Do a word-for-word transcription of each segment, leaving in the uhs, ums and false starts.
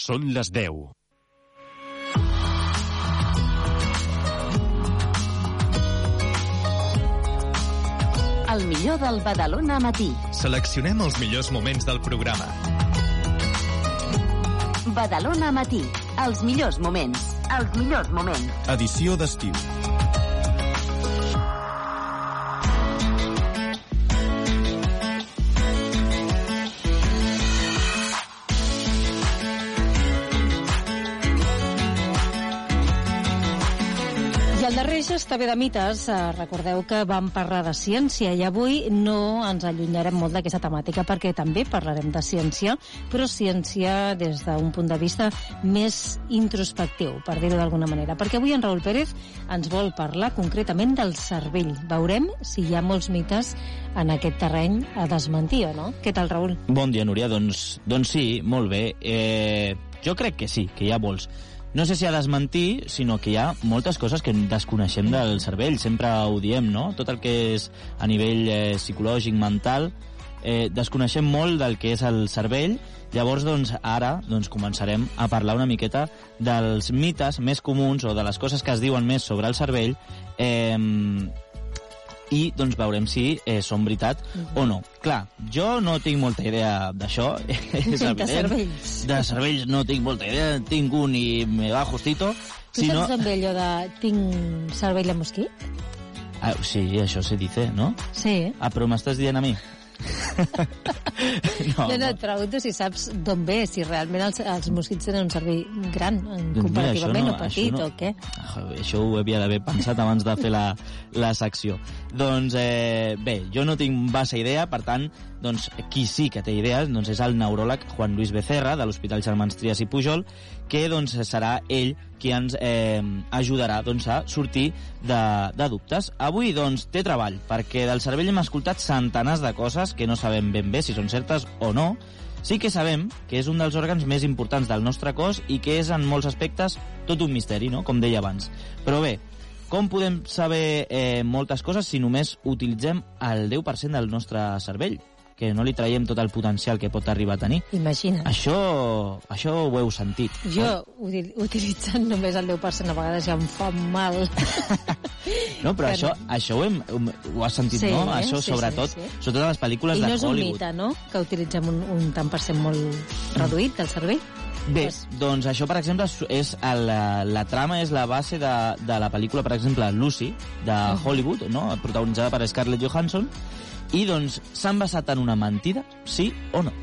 Són les deu. El millor del Badalona Matí. Seleccionem els millors moments del programa. Badalona Matí. Els millors moments. Els millors moments. Edició d'estiu. El darrer ja està bé de mites. Recordeu que vam parlar de ciència i avui no ens allunyarem molt d'aquesta temàtica perquè també parlarem de ciència, però ciència des d'un punt de vista més introspectiu, per dir-ho d'alguna manera. Perquè avui en Raül Pérez ens vol parlar concretament del cervell. Veurem si hi ha molts mites en aquest terreny a desmentir o no. Què tal, Raül? Bon dia, Núria. Doncs, doncs sí, molt bé. Eh, jo crec que sí, que hi ha molts. No sé si a desmentir, sinó que hi ha moltes coses que desconeixem del cervell. Sempre ho diem, no? Tot el que és a nivell eh, psicològic, mental, eh, desconeixem molt del que és el cervell. Llavors, doncs, ara doncs, començarem a parlar una miqueta dels mites més comuns o de les coses que es diuen més sobre el cervell eh, i doncs veurem si eh, són veritat uh-huh. o no. Clar, jo no tinc molta idea d'això, és evident. De cervells. De cervells no tinc molta idea, tinc un i me va justito. Tu si saps no... també allò de tinc cervell de mosquit? Ah, sí, això se dice, ¿no? Sí. Ah, però m'estàs dient a mi? no, no, no, et pregunto si saps d'on ve, si realment els, els mosquits tenen un cervell gran, comparativament, no, o petit, no, o què? Això ho havia d'haver pensat abans de fer la, la secció. Doncs, eh, bé, jo no tinc massa idea, per tant, doncs, qui sí que té idees doncs és el neuròleg Juan Luis Becerra, de l'Hospital Germans Trias i Pujol, que doncs, serà ell qui ens eh, ajudarà doncs, a sortir de, de dubtes. Avui doncs, té treball, perquè del cervell hem escoltat centenars de coses que no sabem ben bé si són certes o no. Sí que sabem que és un dels òrgans més importants del nostre cos i que és en molts aspectes tot un misteri, no? Com deia abans. Però bé, com podem saber eh, moltes coses si només utilitzem el deu per cent del nostre cervell? Que no li traiem tot el potencial que pot arribar a tenir. Imagina't. Això, això ho heu sentit. Jo, eh? utilitzant només el deu per cent, a vegades ja em fa mal. No, però això, això ho, hem, ho has sentit, sí, no? Això, sí, sobretot, sí, sí. sobretot a les pel·lícules I de no és un Hollywood. mite, no?, que utilitzem un, un tant per cent molt reduït del cervell. Bé, doncs això, per exemple, és el, la trama és la base de, de la pel·lícula, per exemple, Lucy, de Hollywood, no? Protagonitzada per Scarlett Johansson. I, doncs, s'han basat en una mentida, sí o no?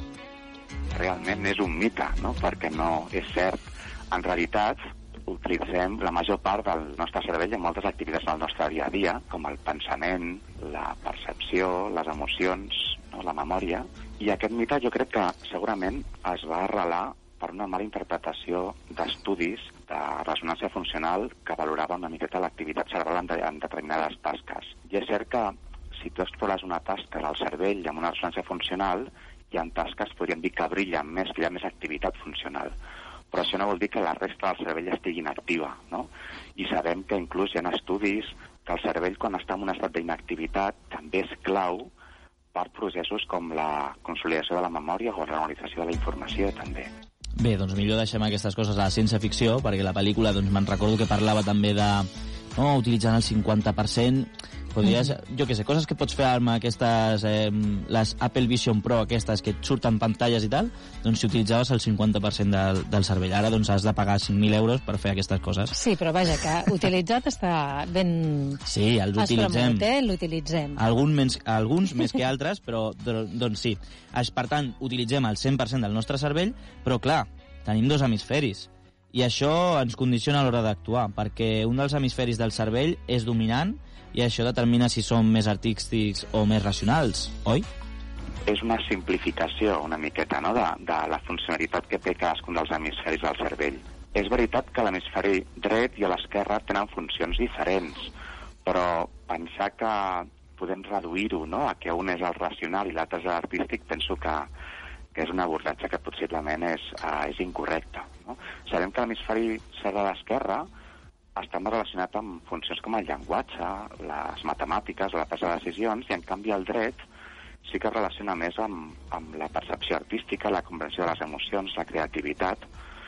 Realment és un mite, no? Perquè no és cert. En realitat, utilitzem la major part del nostre cervell en moltes activitats del nostre dia a dia, com el pensament, la percepció, les emocions, no? La memòria. I aquest mite jo crec que segurament es va arrelar per una mala interpretació d'estudis de ressonància funcional que valorava una miqueta l'activitat cerebral en, de, en determinades tasques. I és cert que si tu explores una tasca del cervell amb una ressonància funcional, hi ha tasques, podríem dir, que brillen més, que hi ha més activitat funcional. Però això no vol dir que la resta del cervell estigui inactiva, no? I sabem que inclús hi ha estudis que el cervell, quan està en un estat d'inactivitat, també és clau per processos com la consolidació de la memòria o la reorganització de la informació, també. Bé, doncs millor deixem aquestes coses a la ciència-ficció, perquè la pel·lícula, doncs me'n recordo que parlava també de, no, utilitzant el cinquanta per cent. Podries, mm-hmm. jo què sé, coses que pots fer amb aquestes, eh, les Apple Vision Pro, aquestes que et surten pantalles i tal, doncs si utilitzaves el cinquanta per cent del, del cervell. Ara doncs has de pagar cinc mil euros per fer aquestes coses. Sí, però vaja, que utilitzat està ben... Sí, els utilitzem. Eh? L'utilitzem. Algun menys, alguns més que altres, però doncs sí. Per tant, utilitzem el cent per cent del nostre cervell, però clar, tenim dos hemisferis. I això ens condiciona a l'hora d'actuar, perquè un dels hemisferis del cervell és dominant i això determina si som més artístics o més racionals, oi? És una simplificació una miqueta, no?, de, de la funcionalitat que té cadascun dels hemisferis del cervell. És veritat que l'hemisferi dret i l'esquerre tenen funcions diferents, però pensar que podem reduir-ho, no?, a que un és el racional i l'altre és l'artístic, penso que, que és un abordatge que possiblement és, uh, és incorrecte, no? Sabem que l'hemisferi cerve d'esquerra està més relacionat amb funcions com el llenguatge, les matemàtiques, la presa de decisions, i en canvi el dret sí que es relaciona més amb, amb la percepció artística, la comprensió de les emocions, la creativitat.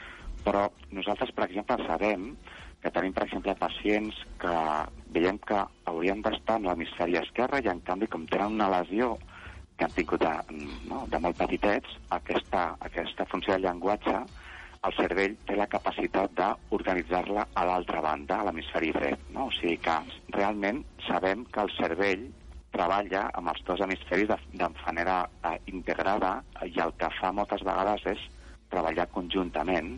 Però nosaltres, per exemple, sabem que tenim, per exemple, pacients que veiem que haurien d'estar en l'hemisferi esquerre i, en canvi, com tenen una lesió que han tingut de, no, de molt petitets, aquesta, aquesta funció de llenguatge, el cervell té la capacitat d'organitzar-la a l'altra banda, a l'hemisferi dret. No? O sigui que realment sabem que el cervell treballa amb els dos hemisferis de, de manera eh, integrada, i el que fa moltes vegades és treballar conjuntament.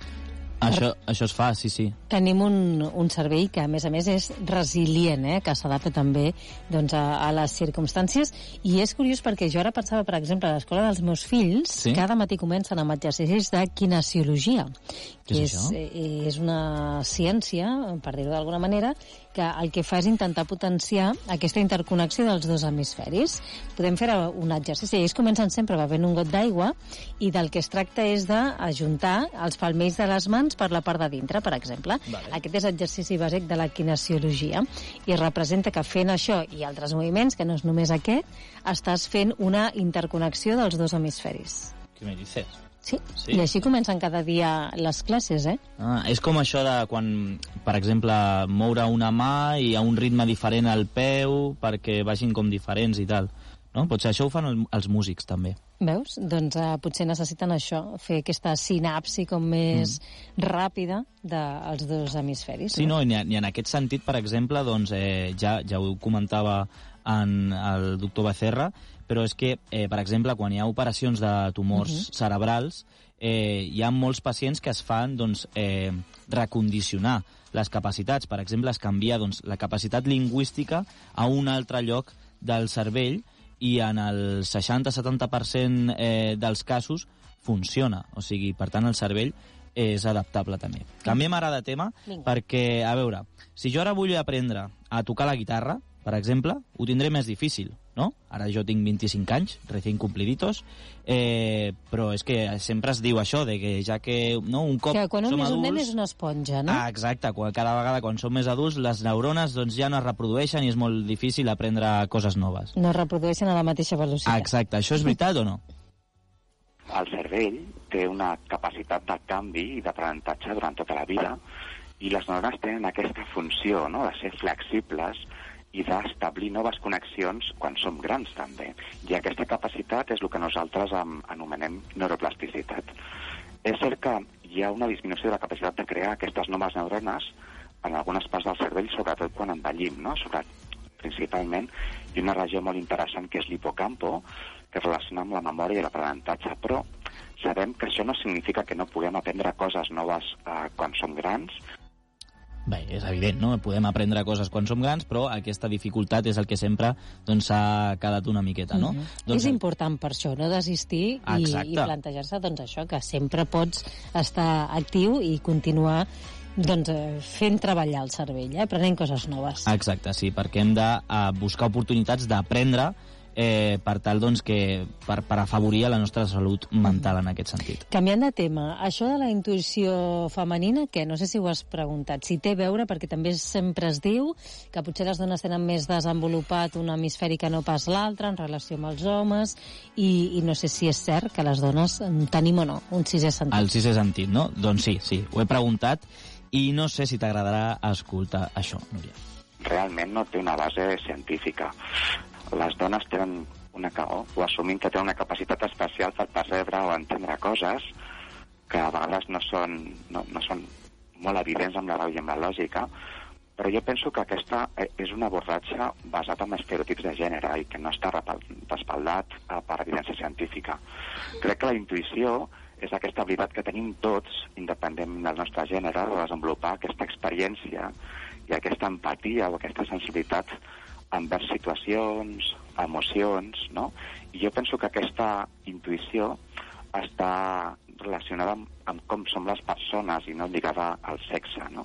Això, això es fa, sí, sí. Tenim un, un cervell que, a més a més, és resilient, eh? Que s'adapta també doncs, a, a les circumstàncies. I és curiós perquè jo ara pensava, per exemple, a l'escola dels meus fills, sí? Cada matí comencen amb exercicis de kinesiologia, que és, és, és una ciència, per dir-ho d'alguna manera, que el que fa és intentar potenciar aquesta interconnexió dels dos hemisferis. Podem fer un exercici. Ells comencen sempre bevent un got d'aigua i del que es tracta és d'ajuntar els palmells de les mans per la part de dintre, per exemple. Vale. Aquest és l'exercici bàsic de la kinesiologia i representa que fent això i altres moviments, que no és només aquest, estàs fent una interconnexió dels dos hemisferis. Què me dices? Sí. sí, i així comencen cada dia les classes, eh? Ah, és com això de quan, per exemple, moure una mà i a un ritme diferent al peu perquè vagin com diferents i tal. No? Potser això ho fan el, els músics, també. Veus? Doncs uh, potser necessiten això, fer aquesta sinapsi com més mm. ràpida dels dos hemisferis. Sí, no, i en, i en aquest sentit, per exemple, doncs, eh, ja, ja ho comentava en el doctor Becerra, però és que, eh, per exemple, quan hi ha operacions de tumors uh-huh. cerebrals, eh, hi ha molts pacients que es fan doncs, eh, recondicionar les capacitats. Per exemple, es canvia doncs, la capacitat lingüística a un altre lloc del cervell i en el seixanta a setanta per cent eh, dels casos funciona. O sigui, per tant, el cervell és adaptable també. Canviem ara de tema Vinga. perquè, a veure, si jo ara vull aprendre a tocar la guitarra, per exemple, ho tindré més difícil, no? Ara jo tinc vint-i-cinc anys, recién cumpliditos, eh, però és que sempre es diu això, de que ja que no, un cop que quan un som és adults... un nen és una esponja, no? Ah, exacte, quan, cada vegada quan som més adults les neurones doncs, ja no es reprodueixen i és molt difícil aprendre coses noves. No es reprodueixen a la mateixa velocitat. Ah, exacte, això és veritat o no? El cervell té una capacitat de canvi i d'aprenentatge durant tota la vida i les neurones tenen aquesta funció, no?, de ser flexibles i d'establir noves connexions quan som grans, també. I aquesta capacitat és el que nosaltres anomenem neuroplasticitat. És cert que hi ha una disminució de la capacitat de crear aquestes noves neurones en algunes parts del cervell, sobretot quan envellim, no? Sobre, principalment, i una regió molt interessant que és l'hipocampo, que es relaciona amb la memòria i l'aprenentatge, però sabem que això no significa que no puguem aprendre coses noves eh, quan som grans. Bé, és evident, no? Podem aprendre coses quan som grans, però aquesta dificultat és el que sempre doncs, s'ha quedat una miqueta, no? Mm-hmm. Doncs... És important per això, no desistir i, i plantejar-se doncs, això, que sempre pots estar actiu i continuar doncs, fent treballar el cervell, eh? Aprenent coses noves. Exacte, sí, perquè hem de uh, buscar oportunitats d'aprendre eh, per tal doncs, que, per, per afavorir la nostra salut mental en aquest sentit. Canviant de tema, això de la intuïció femenina, que no sé si ho has preguntat, si té a veure, perquè també sempre es diu que potser les dones tenen més desenvolupat un hemisferi que no pas l'altre en relació amb els homes, i, i no sé si és cert que les dones tenim o no un sisè sentit. El sisè sentit, no? Doncs sí, sí, ho he preguntat i no sé si t'agradarà escoltar això, Núria. Realment no té una base científica. Les dones tenen una, o, o assumim que tenen una capacitat especial per percebre o entendre coses que a vegades no són, no, no són molt evidents amb la, i amb la lògica, però jo penso que aquesta és un abordatge basat en estereotips de gènere i que no està respaldat per evidència científica. Crec que la intuïció és aquesta habilitat que tenim tots, independent del nostre gènere, de desenvolupar aquesta experiència i aquesta empatia o aquesta sensibilitat envers situacions, emocions, no? I jo penso que aquesta intuïció està relacionada amb, amb com som les persones i no lligada al sexe, no?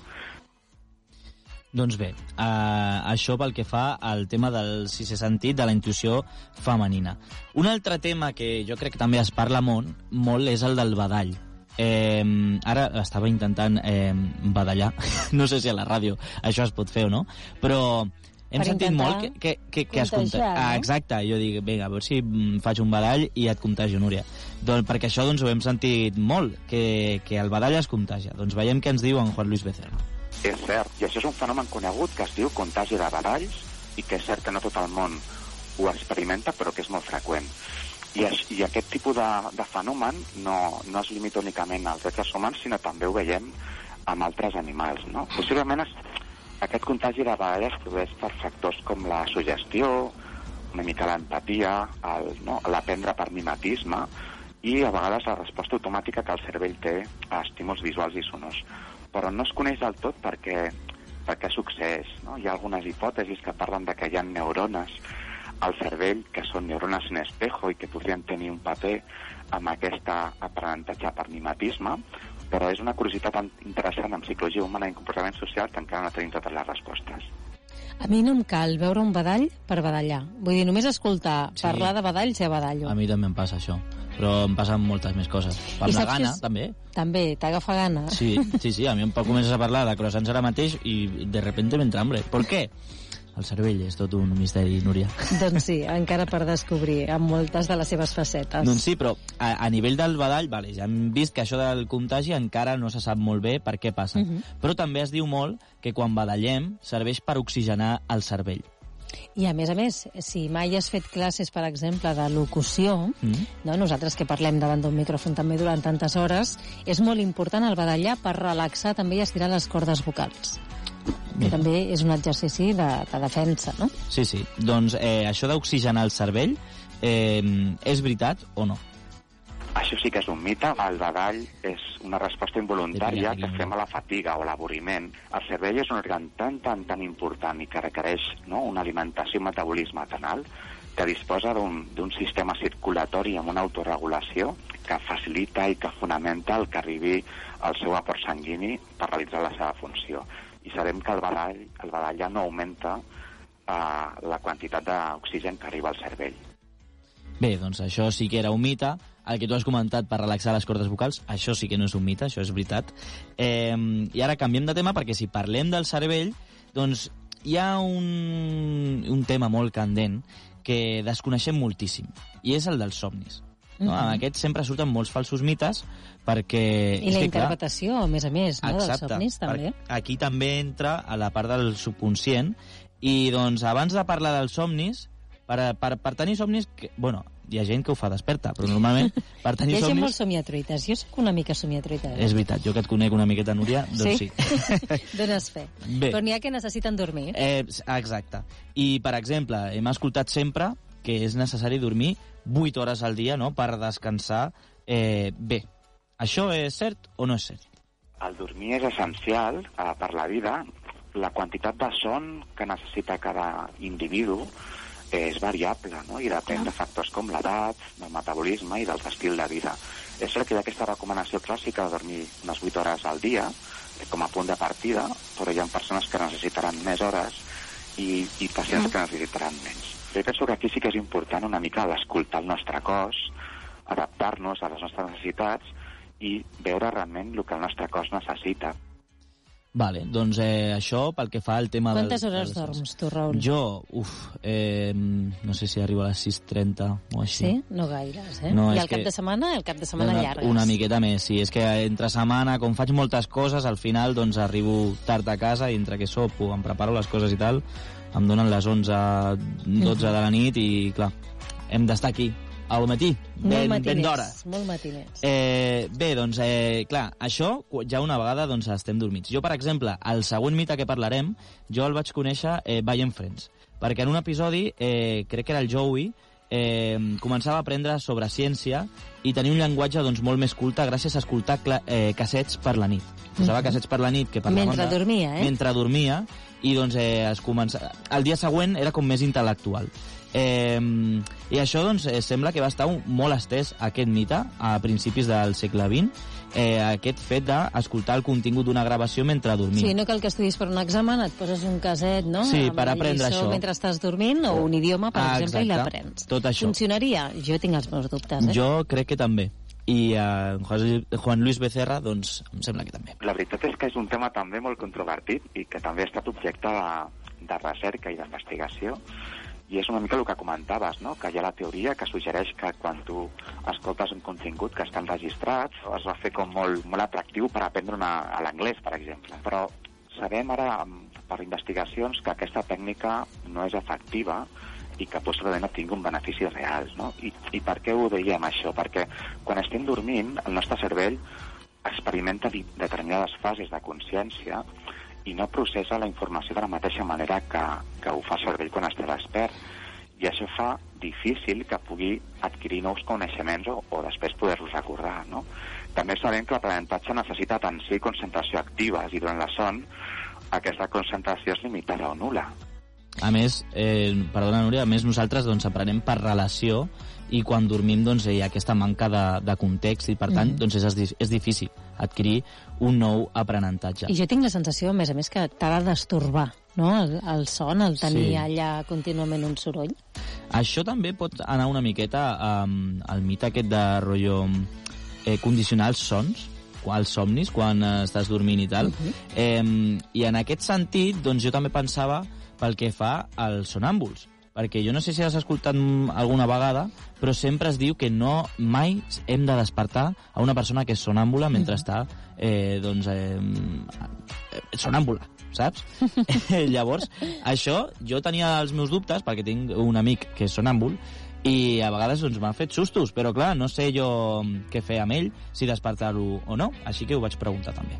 Doncs bé, eh, això pel que fa al tema del sisè sentit, de la intuïció femenina. Un altre tema que jo crec que també es parla molt, molt és el del badall. Eh, ara estava intentant eh, badallar, no sé si a la ràdio això es pot fer o no, però hem per sentit intentar molt que, que, que, que es contagiar, contagia. Ah, no? exacte, jo dic, vinga, a veure si mm, faig un badall i et contagio, Núria. Doncs perquè això doncs, ho hem sentit molt, que, que el badall es contagia. Doncs veiem què ens diu en Juan Luis Becerra. És cert, i això és un fenomen conegut que es diu contagi de badalls i que és cert que no tot el món ho experimenta, però que és molt freqüent. I, I aquest tipus de, de fenomen no, no es limita únicament als éssers humans, sinó també ho veiem amb altres animals, no? Possiblement es, aquest contagi de badall es produeix per factors com la sugestió, una mica l'empatia, el, no? l'aprendre per mimetisme i a vegades la resposta automàtica que el cervell té a estímuls visuals i sonors. Però no es coneix del tot perquè, perquè succeeix, no? Hi ha algunes hipòtesis que parlen de que hi ha neurones al cervell, que són neurones en espejo i que podrien tenir un paper amb aquest aprenentatge per mimetisme, però és una curiositat interessant en psicologia humana i en comportament social que encara no tenim totes les respostes. A mi no em cal veure un badall per badallar. Vull dir, només escoltar Sí. parlar de badalls ja badallo. A mi també em passa això, però em passen moltes més coses. Per I la saps que gana, és- també. També, t'agafa gana. Sí, sí, sí, a mi em comences a parlar de croissants ara mateix i de repente m'entra hambre. Per què? El cervell és tot un misteri, Núria. Doncs sí, encara per descobrir amb moltes de les seves facetes. Doncs sí, però a, a nivell del badall, vale, ja hem vist que això del contagi encara no se sap molt bé per què passa. Mhm. Però també es diu molt que quan badallem serveix per oxigenar el cervell. I a més a més, si mai has fet classes, per exemple, de locució, Mm. no? Nosaltres que parlem davant d'un micròfon també durant tantes hores, és molt important el badallar per relaxar també i estirar les cordes vocals. Que Mira. també és un exercici de, de defensa, no? Sí, sí. Doncs eh, això d'oxigenar el cervell eh, és veritat o no? Això sí que és un mite. El badall és una resposta involuntària que fem a la fatiga o a l'avorriment. El cervell és un òrgan tan, tan, tan important i que requereix, no?, una alimentació i un metabolisme tan alt que disposa d'un d'un sistema circulatori amb una autorregulació que facilita i que fonamenta el que arribi al seu aport sanguini per realitzar la seva funció. I sabem que el badall, el badall ja no augmenta eh, la quantitat d'oxigen que arriba al cervell. Bé, doncs això sí que era un mite. El que tu has comentat per relaxar les cordes vocals, això sí que no és un mite, això és veritat. Eh, I ara canviem de tema, perquè si parlem del cervell, doncs hi ha un, un tema molt candent que desconeixem moltíssim, i és el dels somnis. No? Mhm. En aquest sempre surten molts falsos mites, perquè... I és la que, clar, interpretació, a més a més, no, dels exacte, somnis, també. per- aquí també entra a la part del subconscient, i doncs abans de parlar dels somnis, per, per, per tenir somnis, que, bueno, hi ha gent que ho fa desperta, però normalment per Hi tenir ha gent molt somnis... somiatruites. Jo sóc una mica somiatruita. És veritat, jo que et conec una miqueta, Núria, doncs sí. Dones fe. Bé. Però n'hi ha que necessiten dormir. Eh, exacte. I, per exemple, hem escoltat sempre que és necessari dormir vuit hores al dia, no?, per descansar eh, bé. Això és cert o no és cert? El dormir és essencial eh, per la vida. La quantitat de son que necessita cada individu eh, és variable, no?, i depèn de factors com l'edat, del metabolisme i del estil de vida. És cert que hi ha aquesta recomanació clàssica de dormir unes vuit hores al dia, eh, com a punt de partida, però hi ha persones que necessitaran més hores i, i pacients que necessitaran menys. Jo penso que aquí sí que és important una mica d'escoltar el nostre cos, adaptar-nos a les nostres necessitats i veure realment el que el nostre cos necessita. Vale, doncs eh, això pel que fa al tema... Quantes del, hores dels- dorms, tu, Raül? Jo, uf, eh, no sé si arribo a les sis trenta o així. Sí? No gaires, eh? No, I és el cap que- de setmana? El cap de setmana una, llargues. una miqueta més, sí. És que entre setmana, com faig moltes coses, al final doncs arribo tard a casa i entre que sopo, em preparo les coses i tal, em donen les onze, dotze de la nit i, clar, hem d'estar aquí, al matí, Molt ben, ben matiners, d'hora. molt matiners. Eh, bé, doncs, eh, clar, això cu- ja una vegada doncs, estem dormits. Jo, per exemple, el següent mite que parlarem, jo el vaig conèixer eh, veient Friends, perquè en un episodi, eh, crec que era el Joey, eh, començava a aprendre sobre ciència i tenia un llenguatge doncs, molt més culte gràcies a escoltar eh, cassets per la nit. Posava Mhm. cassets per la nit que parlaven Mentre de... dormia, eh? Mentre dormia, i doncs eh, es comença... el dia següent era com més intel·lectual. Eh, I això doncs, eh, sembla que va estar un, molt estès aquest mite a principis del segle vint, eh, aquest fet d'escoltar el contingut d'una gravació mentre dormia. Sí, no cal que estudis per un examen, et poses un caset, no? Sí, Amb per la aprendre lliçó això. mentre estàs dormint, o un idioma, per Ah, exemple, i exacte. l'aprens. Tot això. Funcionaria? Jo tinc els meus dubtes, eh? Jo crec que també. I eh, Juan- Juan Luis Becerra, doncs, em sembla que també. La veritat és que és un tema també molt controvertit i que també ha estat objecte de, de recerca i d'investigació, i és una mica el que comentaves, no? Que hi ha la teoria que suggereix que quan tu escoltes un contingut que està enregistrat es va fer com molt, molt atractiu per aprendre una, a l'anglès, per exemple. Però sabem ara, per investigacions, que aquesta tècnica no és efectiva i que possiblement no tingui un benefici real, no? I, I per què ho dèiem, això? Perquè quan estem dormint, el nostre cervell experimenta determinades fases de consciència i no processa la informació de la mateixa manera que, que ho fa el cervell quan està despert. I això fa difícil que pugui adquirir nous coneixements o, o després poder-los recordar, no? També sabem que l'aprenentatge necessita atenció i concentració actives, i durant la son aquesta concentració és limitada o nul·la. A més, eh, perdona, Núria, a més nosaltres doncs, aprenem per relació, i quan dormim doncs, hi ha aquesta manca de, de context i per tant mm. doncs, és, és difícil adquirir un nou aprenentatge. I jo tinc la sensació, a més a més, que t'ha de destorbar, no? el, el son, el tenir sí. allà contínuament un soroll. Això també pot anar una miqueta um, al mite aquest de rotllo eh, condicionar els sons, els somnis, quan eh, estàs dormint i tal. Uh-huh. eh, I en aquest sentit, doncs, jo també pensava pel que fa als sonàmbuls, perquè jo no sé si has escoltat alguna vegada, però sempre es diu que no mai hem de despertar a una persona que és sonàmbula mentre està eh, doncs, eh, sonàmbula, saps? Llavors, això, jo tenia els meus dubtes, perquè tinc un amic que és sonàmbul, i a vegades doncs, m'ha fet sustos, però clar, no sé jo què fer amb ell, si despertar-lo o no, així que ho vaig preguntar també.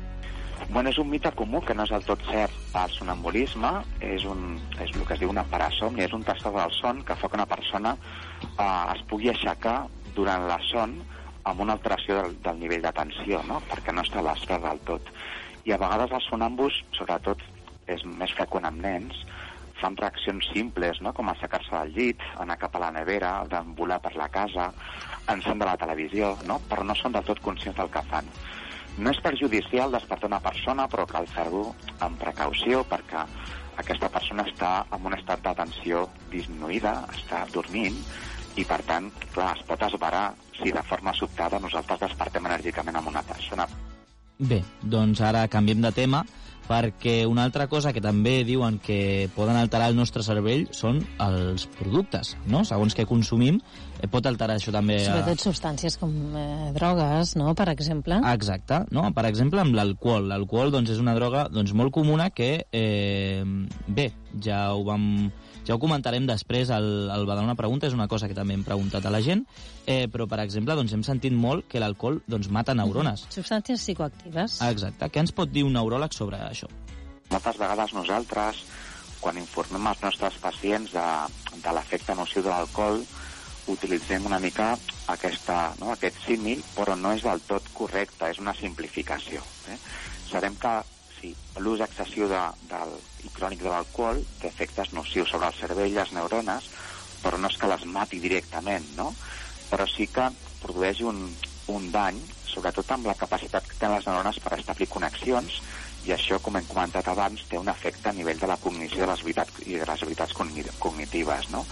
Bueno, és un mite comú que no és del tot cert. El sonambulisme és, un, és el que es diu una parasomnia, és un trastorn del son que fa que una persona eh, es pugui aixecar durant la son amb una alteració del, del nivell d'atenció, no? Perquè no està despert del tot. I a vegades els sonàmbuls, sobretot és més freqüent amb nens, fan reaccions simples, no? Com aixecar-se del llit, anar cap a la nevera, deambular per la casa, encendre la televisió, no? Però no són del tot conscients del que fan. No és perjudicial despertar una persona, però cal fer-ho amb precaució perquè aquesta persona està en un estat d'atenció disminuïda, està dormint, i per tant, clar, es pot esverar si de forma sobtada nosaltres despertem enèrgicament amb una persona. Bé, doncs ara canviem de tema, perquè una altra cosa que també diuen que poden alterar el nostre cervell són els productes, no? Segons que consumim, eh, pot alterar això també... Sobretot a... substàncies com eh, drogues, no?, per exemple. Exacte, no? Per exemple, amb l'alcohol. L'alcohol doncs, és una droga doncs, molt comuna que, eh, bé, ja ho vam... Ja ho comentarem després al, al Badalona Pregunta, és una cosa que també hem preguntat a la gent, eh, però, per exemple, doncs, hem sentit molt que l'alcohol doncs, mata neurones. Mm-hmm. Substàncies psicoactives. Exacte. Què ens pot dir un neuròleg sobre això? Moltes vegades nosaltres, quan informem els nostres pacients de, de l'efecte nociu de l'alcohol, utilitzem una mica aquesta, no, aquest símil, però no és del tot correcte, és una simplificació. Eh? Sabem que sí, l'ús excessiu de, del, i crònic de l'alcohol té efectes nocius sobre el cervell i les neurones, però no és que les mati directament, no? Però sí que produeix un, un dany, sobretot amb la capacitat que tenen les neurones per establir connexions, i això, com hem comentat abans, té un efecte a nivell de la cognició de les habilitats, i de les habilitats cognitives, no?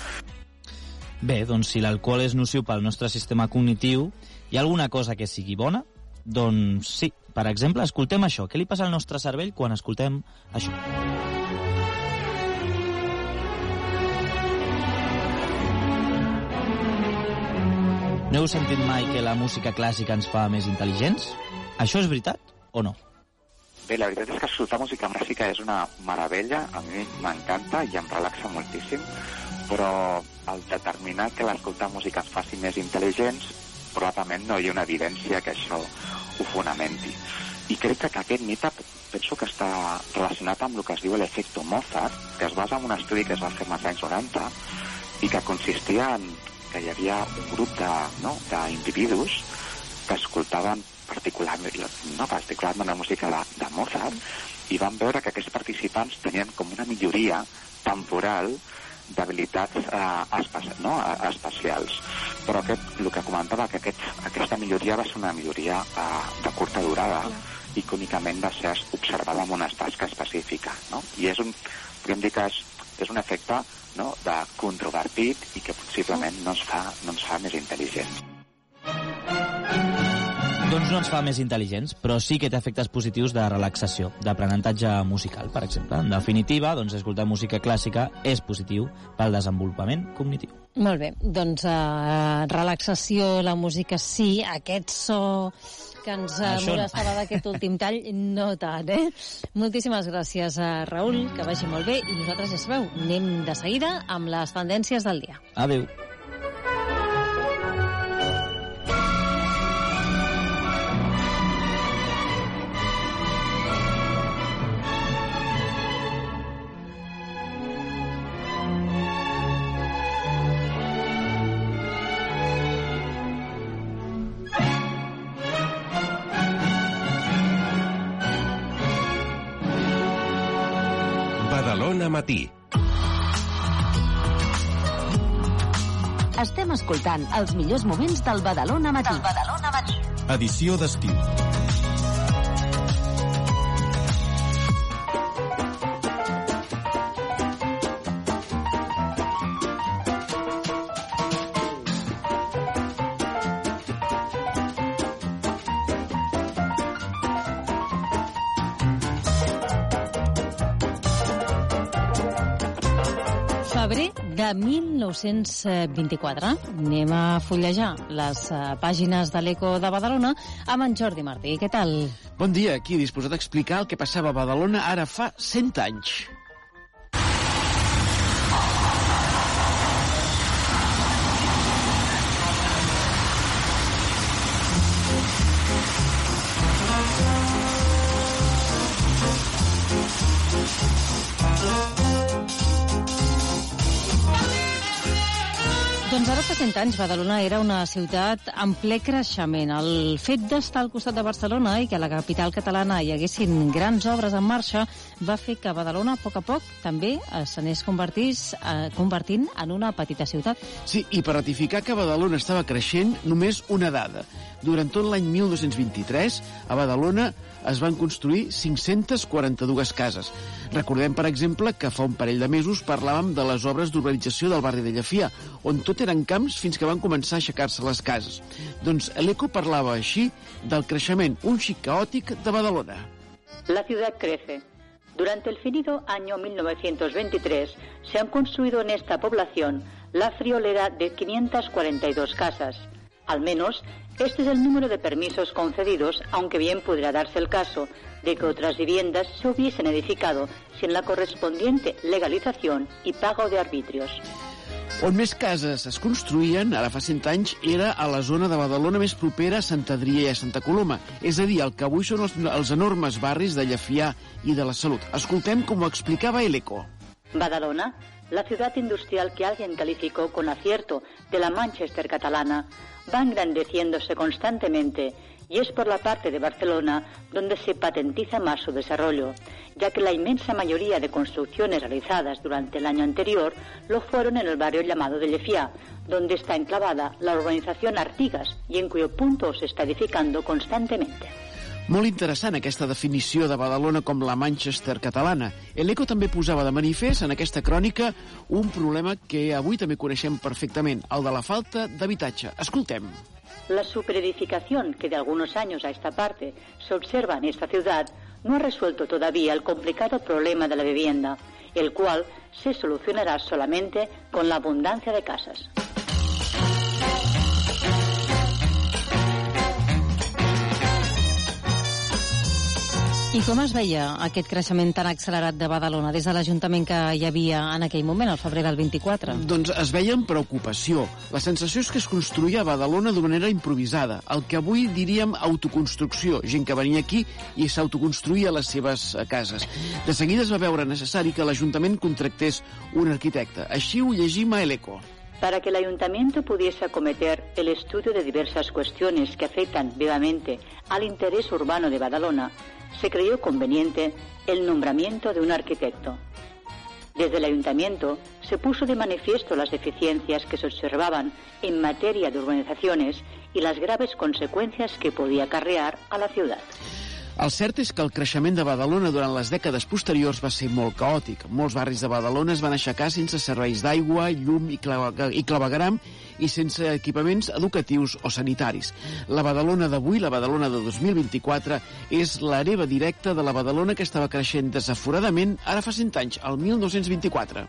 Bé, doncs si l'alcohol és nociu pel nostre sistema cognitiu, hi ha alguna cosa que sigui bona? Doncs sí. Per exemple, escoltem això. Què li passa al nostre cervell quan escoltem això? No heu sentit mai que la música clàssica ens fa més intel·ligents? Això és veritat o no? Bé, la veritat és que escoltar música clàssica és una meravella, a mi m'encanta i em relaxa moltíssim, però al determinar que l'escoltar música ens faci més intel·ligents, probablement no hi ha una evidència que això ho fonamenti. I crec que aquest mite penso que està relacionat amb el que es diu l'efecte Mozart, que es basa en un estudi que es va fer als anys noranta i que consistia en que hi havia un grup de, no, d'individus que escoltaven particularment, no, particularment la música de, de Mozart i van veure que aquests participants tenien com una milloria temporal d'habilitats eh, espe- no? especials. Però aquest, el que comentava que aquest, aquesta milloria va ser una milloria eh, de curta durada i que únicament va ser observada en una tasca específica. No? I és un, podríem dir que és, és un efecte, no? de controvertit i que possiblement no ens fa, no ens fa més intel·ligents. Doncs no ens fa més intel·ligents, però sí que té efectes positius de relaxació, d'aprenentatge musical, per exemple. En definitiva, doncs, escoltar música clàssica és positiu pel desenvolupament cognitiu. Molt bé, doncs uh, relaxació, la música sí, aquest so que ens uh, molestava no. d'aquest últim tall, no tant, eh? Moltíssimes gràcies a Raül, que vagi molt bé, i nosaltres, ja sabeu, anem de seguida amb les tendències del dia. Adéu. Badalona Matí. Estem escoltant els millors moments del Badalona Matí. Del Badalona Matí. Edició d'estiu. Febrer de mil nou-cents vint-i-quatre. Anem a fullejar les uh, pàgines de l'Eco de Badalona amb en Jordi Martí. Què tal? Bon dia, aquí disposat a explicar el que passava a Badalona ara fa cent anys. Doncs ara fa cent anys Badalona era una ciutat en ple creixement. El fet d'estar al costat de Barcelona i que a la capital catalana hi haguessin grans obres en marxa va fer que Badalona, a poc a poc, també s'anés convertint en una petita ciutat. Sí, i per ratificar que Badalona estava creixent, només una dada. Durant tot l'any mil dos-cents vint-i-tres, a Badalona es van construir cinc-centes quaranta-dues cases. Recordem, per exemple, que fa un parell de mesos parlàvem de les obres d'urbanització del barri de Llefià, on tot eren camps fins que van començar a aixecar-se les cases. Doncs l'Eco parlava així del creixement un xic caòtic de Badalona. La ciudad crece. Durante el finido año mil novecientos veintitrés se han construido en esta población la friolera de quinientas cuarenta y dos casas. Al menos, este es el número de permisos concedidos, aunque bien pudiera darse el caso de que otras viviendas se hubiesen edificado sin la correspondiente legalización y pago de arbitrios. On més cases es construïen, ara fa cent anys, era a la zona de Badalona més propera a Sant Adrià i a Santa Coloma, és a dir, el que avui són els, els enormes barris de Llefià i de la Salut. Escoltem com ho explicava l'Eco. Badalona, la ciudad industrial que alguien calificó con acierto de la Manchester catalana, va engrandeciéndose constantemente, y es por la parte de Barcelona donde se patentiza más su desarrollo, ya que la inmensa mayoría de construcciones realizadas durante el año anterior lo fueron en el barrio llamado de Llefià, donde está enclavada la urbanización Artigas y en cuyo punto se está edificando constantemente. Molt interessant aquesta definició de Badalona com la Manchester catalana. L'Eco també posava de manifest en aquesta crònica un problema que avui també coneixem perfectament, el de la falta d'habitatge. Escoltem. La superedificación que de algunos años a esta parte se observa en esta ciudad no ha resuelto todavía el complicado problema de la vivienda, el cual se solucionará solamente con la abundancia de casas. I com es veia aquest creixement tan accelerat de Badalona des de l'Ajuntament que hi havia en aquell moment, al febrer del vint-i-quatre? Doncs es veia amb preocupació. La sensació és que es construïa a Badalona d'una manera improvisada, el que avui diríem autoconstrucció, gent que venia aquí i s'autoconstruïa les seves cases. De seguida es va veure necessari que l'Ajuntament contractés un arquitecte. Així ho llegim a l'Eco. Para que el ayuntamiento pudiese acometer el estudio de diversas cuestiones que afectan vivamente al interés urbano de Badalona, se creyó conveniente el nombramiento de un arquitecto. Desde el ayuntamiento se puso de manifiesto las deficiencias que se observaban en materia de urbanizaciones y las graves consecuencias que podía acarrear a la ciudad. El cert és que el creixement de Badalona durant les dècades posteriors va ser molt caòtic. Molts barris de Badalona es van aixecar sense serveis d'aigua, llum i, clave i clavegueram i sense equipaments educatius o sanitaris. La Badalona d'avui, la Badalona de dos mil vint-i-quatre, és l'hereva directa de la Badalona que estava creixent desaforadament ara fa cent anys, el mil nou-cents vint-i-quatre.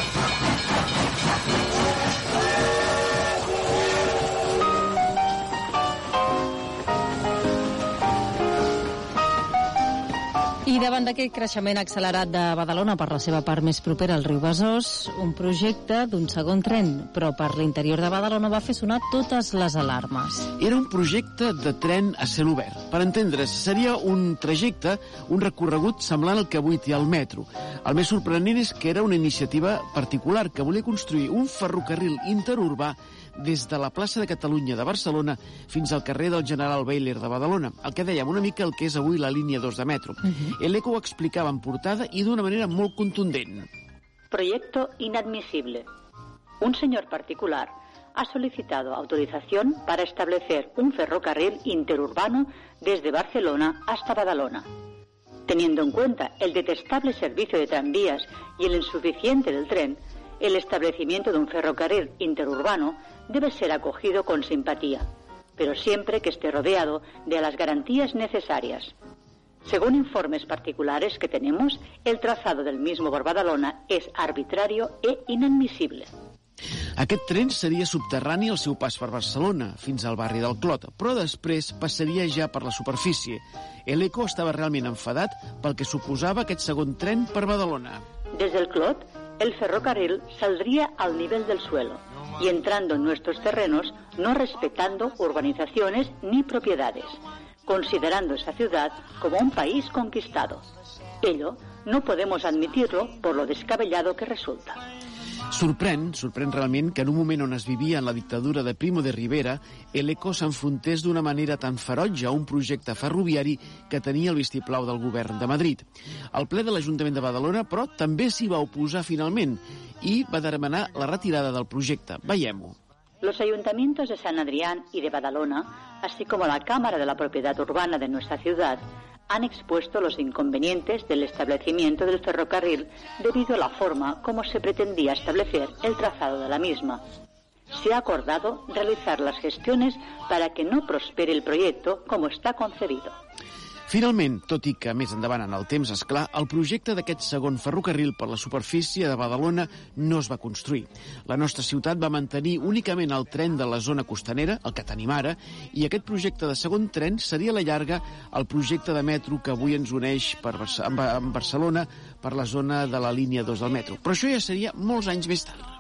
I davant d'aquest creixement accelerat de Badalona per la seva part més propera al riu Besòs, un projecte d'un segon tren, però per l'interior de Badalona va fer sonar totes les alarmes. Era un projecte de tren a cel obert. Per entendre's, seria un trajecte, un recorregut semblant al que avui té el metro. El més sorprenent és que era una iniciativa particular que volia construir un ferrocarril interurbà des de la plaça de Catalunya de Barcelona fins al carrer del General Beyler de Badalona, el que dèiem una mica el que és avui la línia dos de metro. Uh-huh. L'Eco ho explicava en portada i d'una manera molt contundent. Proyecto inadmisible. Un señor particular ha solicitado autorización para establecer un ferrocarril interurbano desde Barcelona hasta Badalona. Teniendo en cuenta el detestable servicio de tranvías y el insuficiente del tren, el establecimiento de un ferrocarril interurbano debe ser acogido con simpatía, pero siempre que esté rodeado de las garantías necesarias. Según informes particulares que tenemos, el trazado del mismo por Badalona es arbitrario e inadmisible. Aquest tren seria subterrani al seu pas per Barcelona, fins al barri del Clot, però després passaria ja per la superfície. L'Eco estava realment enfadat pel que suposava aquest segon tren per Badalona. Desde el Clot, el ferrocarril saldría al nivel del suelo y entrando en nuestros terrenos, no respetando urbanizaciones ni propiedades, considerando esa ciudad como un país conquistado. Ello no podemos admitirlo por lo descabellado que resulta. Sorprèn, sorprèn realment que en un moment on es vivia en la dictadura de Primo de Rivera, l'Eco s'enfrontés d'una manera tan ferotge a un projecte ferroviari que tenia el vistiplau del govern de Madrid. El ple de l'Ajuntament de Badalona, però, també s'hi va oposar finalment i va demanar la retirada del projecte. Veiem-ho. Los ayuntamientos de San Adrián y de Badalona, así como la Cámara de la Propiedad Urbana de nuestra ciudad, han expuesto los inconvenientes del establecimiento del ferrocarril debido a la forma como se pretendía establecer el trazado de la misma. Se ha acordado realizar las gestiones para que no prospere el proyecto como está concebido. Finalment, tot i que més endavant en el temps, és clar, el projecte d'aquest segon ferrocarril per la superfície de Badalona no es va construir. La nostra ciutat va mantenir únicament el tren de la zona costanera, el que tenim ara, i aquest projecte de segon tren seria a la llarga el projecte de metro que avui ens uneix per amb Barcelona per la zona de la línia dos del metro. Però això ja seria molts anys més tard.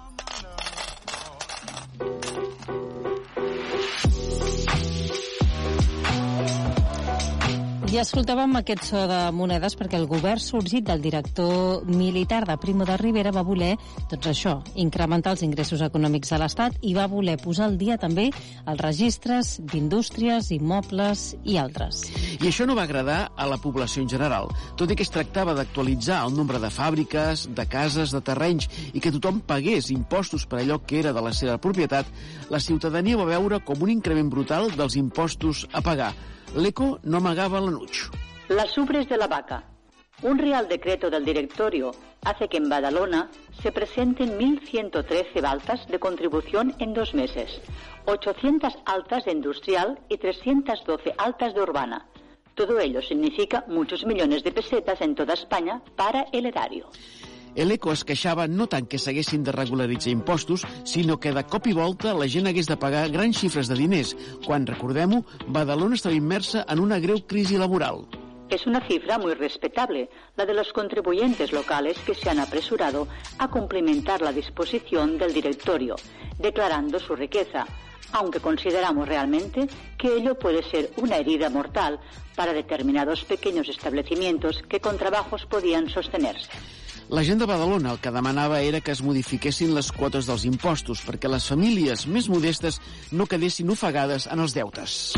I escoltàvem aquest so de monedes perquè el govern sorgit del director militar de Primo de Rivera va voler, doncs això, incrementar els ingressos econòmics de l'Estat i va voler posar al dia també els registres d'indústries, immobles i altres. I això no va agradar a la població en general, tot i que es tractava d'actualitzar el nombre de fàbriques, de cases, de terrenys i que tothom pagués impostos per allò que era de la seva propietat, la ciutadania va veure com un increment brutal dels impostos a pagar. L'Eco no amagava l'anuig. Las ubres de la vaca. Un real decreto del directorio hace que en Badalona se presenten mil ciento trece altas de contribución en dos meses, ochocientas altas de industrial y trescientas doce altas de urbana. Todo ello significa muchos millones de pesetas en toda España para el erario. L'Eco es queixava no tant que s'haguessin de regularitzar impostos, sinó que de cop i volta la gent hagués de pagar grans xifres de diners, quan, recordem-ho, Badalona estava immersa en una greu crisi laboral. Es una cifra muy respetable, la de los contribuyentes locales que se han apresurado a cumplimentar la disposición del directorio, declarando su riqueza, aunque consideramos realmente que ello puede ser una herida mortal para determinados pequeños establecimientos que con trabajos podían sostenerse. La gent de Badalona el que demanava era que es modifiquessin les quotes dels impostos perquè les famílies més modestes no quedessin ofegades en els deutes.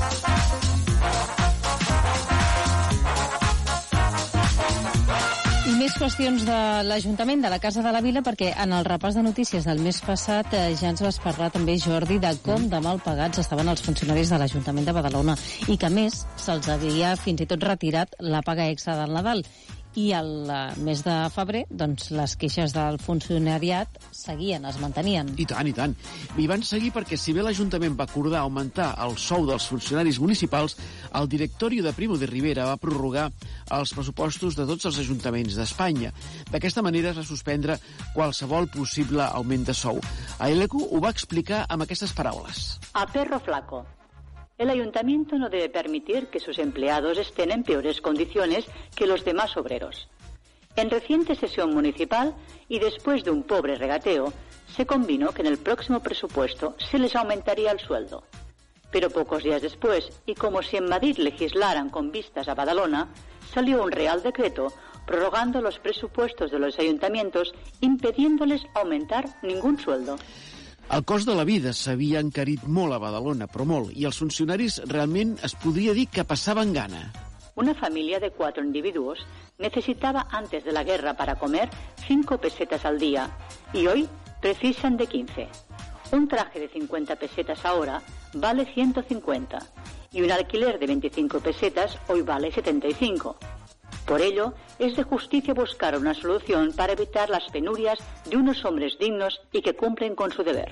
I Més qüestions de l'Ajuntament de la Casa de la Vila, perquè en el repàs de notícies del mes passat eh, ja ens vas parlar també, Jordi, de com de mal pagats estaven els funcionaris de l'Ajuntament de Badalona i que, a més, se'ls havia fins i tot retirat la paga extra del Nadal. I al mes de febrer, doncs, les queixes del funcionariat seguien, es mantenien. I tant, i tant. I van seguir perquè, si bé l'Ajuntament va acordar augmentar el sou dels funcionaris municipals, el directori de Primo de Rivera va prorrogar els pressupostos de tots els ajuntaments d'Espanya. D'aquesta manera es va suspendre qualsevol possible augment de sou. A Eleco ho va explicar amb aquestes paraules. A perro flaco. El ayuntamiento no debe permitir que sus empleados estén en peores condiciones que los demás obreros. En reciente sesión municipal y después de un pobre regateo, se convino que en el próximo presupuesto se les aumentaría el sueldo. Pero pocos días después, y como si en Madrid legislaran con vistas a Badalona, salió un real decreto prorrogando los presupuestos de los ayuntamientos, impidiéndoles aumentar ningún sueldo. El cost de la vida s'havia encarit molt a Badalona, però molt, i els funcionaris realment es podria dir que passaven gana. Una familia de cuatro individuos necesitaba antes de la guerra para comer cinco pesetas al día y hoy precisan de quince. Un traje de cincuenta pesetas ahora vale ciento cincuenta y un alquiler de veinticinco pesetas hoy vale setenta y cinco. Por ello, es de justicia buscar una solución para evitar las penurias de unos hombres dignos y que cumplen con su deber.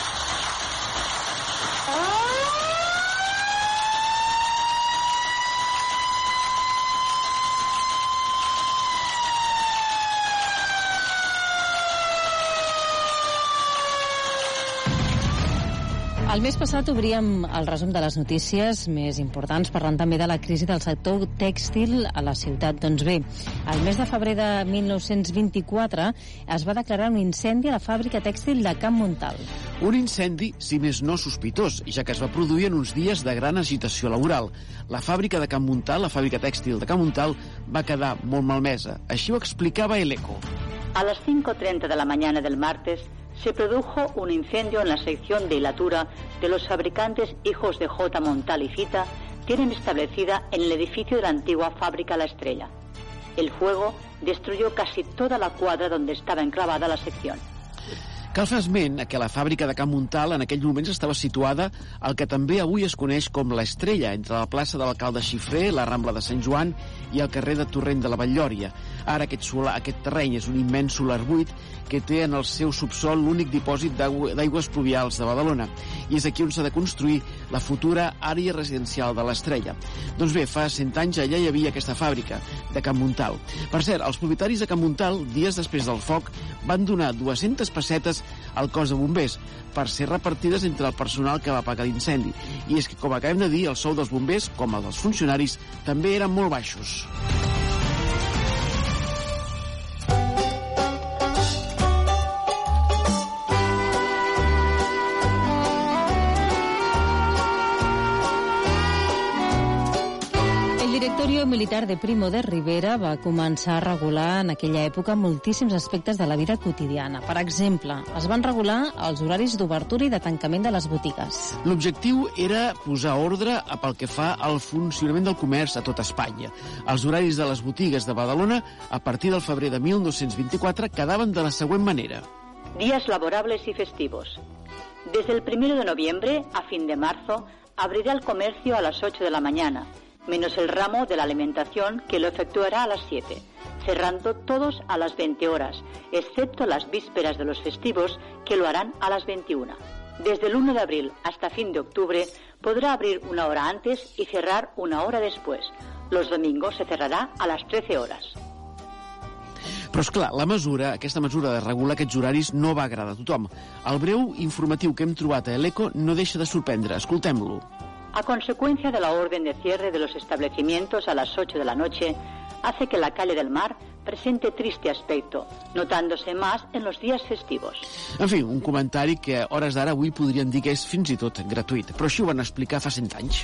El mes passat obríem el resum de les notícies més importants, parlant també de la crisi del sector tèxtil a la ciutat. Doncs bé, el mes de febrer de mil nou-cents vint-i-quatre es va declarar un incendi a la fàbrica tèxtil de Can Muntal. Un incendi, si més no sospitós, ja que es va produir en uns dies de gran agitació laboral. La fàbrica de Can Muntal, la fàbrica tèxtil de Can Muntal, va quedar molt malmesa. Així ho explicava Eleco. A las cinco treinta de la mañana del martes se produjo un incendio en la sección de hilatura de los fabricantes Hijos de J. Montal y Fita, tienen establecida en el edificio de la antigua fábrica La Estrella. El fuego destruyó casi toda la cuadra donde estaba enclavada la sección. Cal fer esment que la fàbrica de Can Muntal en aquells moments estava situada al que també avui es coneix com l'Estrella, entre la plaça de l'Alcalde Xifré, la Rambla de Sant Joan i el carrer de Torrent de la Batllòria. Ara aquest, solar, aquest terreny és un immens solar buit que té en el seu subsol l'únic dipòsit d'aigües pluvials de Badalona, i és aquí on s'ha de construir la futura àrea residencial de l'Estrella. Doncs bé, fa cent anys allà hi havia aquesta fàbrica de Can Muntal. Per cert, els propietaris de Can Muntal, dies després del foc, van donar dues-centes pessetes al cos de bombers per ser repartides entre el personal que va apagar l'incendi. I és que, com acabem de dir, el sou dels bombers, com el dels funcionaris, també eren molt baixos. El directorio militar de Primo de Rivera va començar a regular en aquella època moltíssims aspectes de la vida quotidiana. Per exemple, es van regular els horaris d'obertura i de tancament de les botigues. L'objectiu era posar ordre pel que fa al funcionament del comerç a tot Espanya. Els horaris de les botigues de Badalona, a partir del febrer de mil nou-cents vint-i-quatre, quedaven de la següent manera. Días laborables y festivos. Desde el primero de noviembre a fin de marzo abrirá el comercio a las ocho de la mañana, menos el ramo de la alimentación que lo efectuará a las siete, cerrando todos a las veinte horas, excepto las vísperas de los festivos que lo harán a las veintiuna. Desde el uno de abril hasta fin de octubre podrá abrir una hora antes y cerrar una hora después. Los domingos se cerrará a las trece horas. Però, esclar, la mesura, aquesta mesura de regular aquests horaris no va agradar a tothom. El breu informatiu que hem trobat a Eleco no deixa de sorprendre. Escoltem-lo. A consecuencia de la orden de cierre de los establecimientos a las ocho de la noche, hace que la calle del Mar presente triste aspecto, notándose más en los días festivos. En fi, un comentari que a hores d'ara avui podrien dir que és fins i tot gratuït, però així ho van explicar fa cent anys.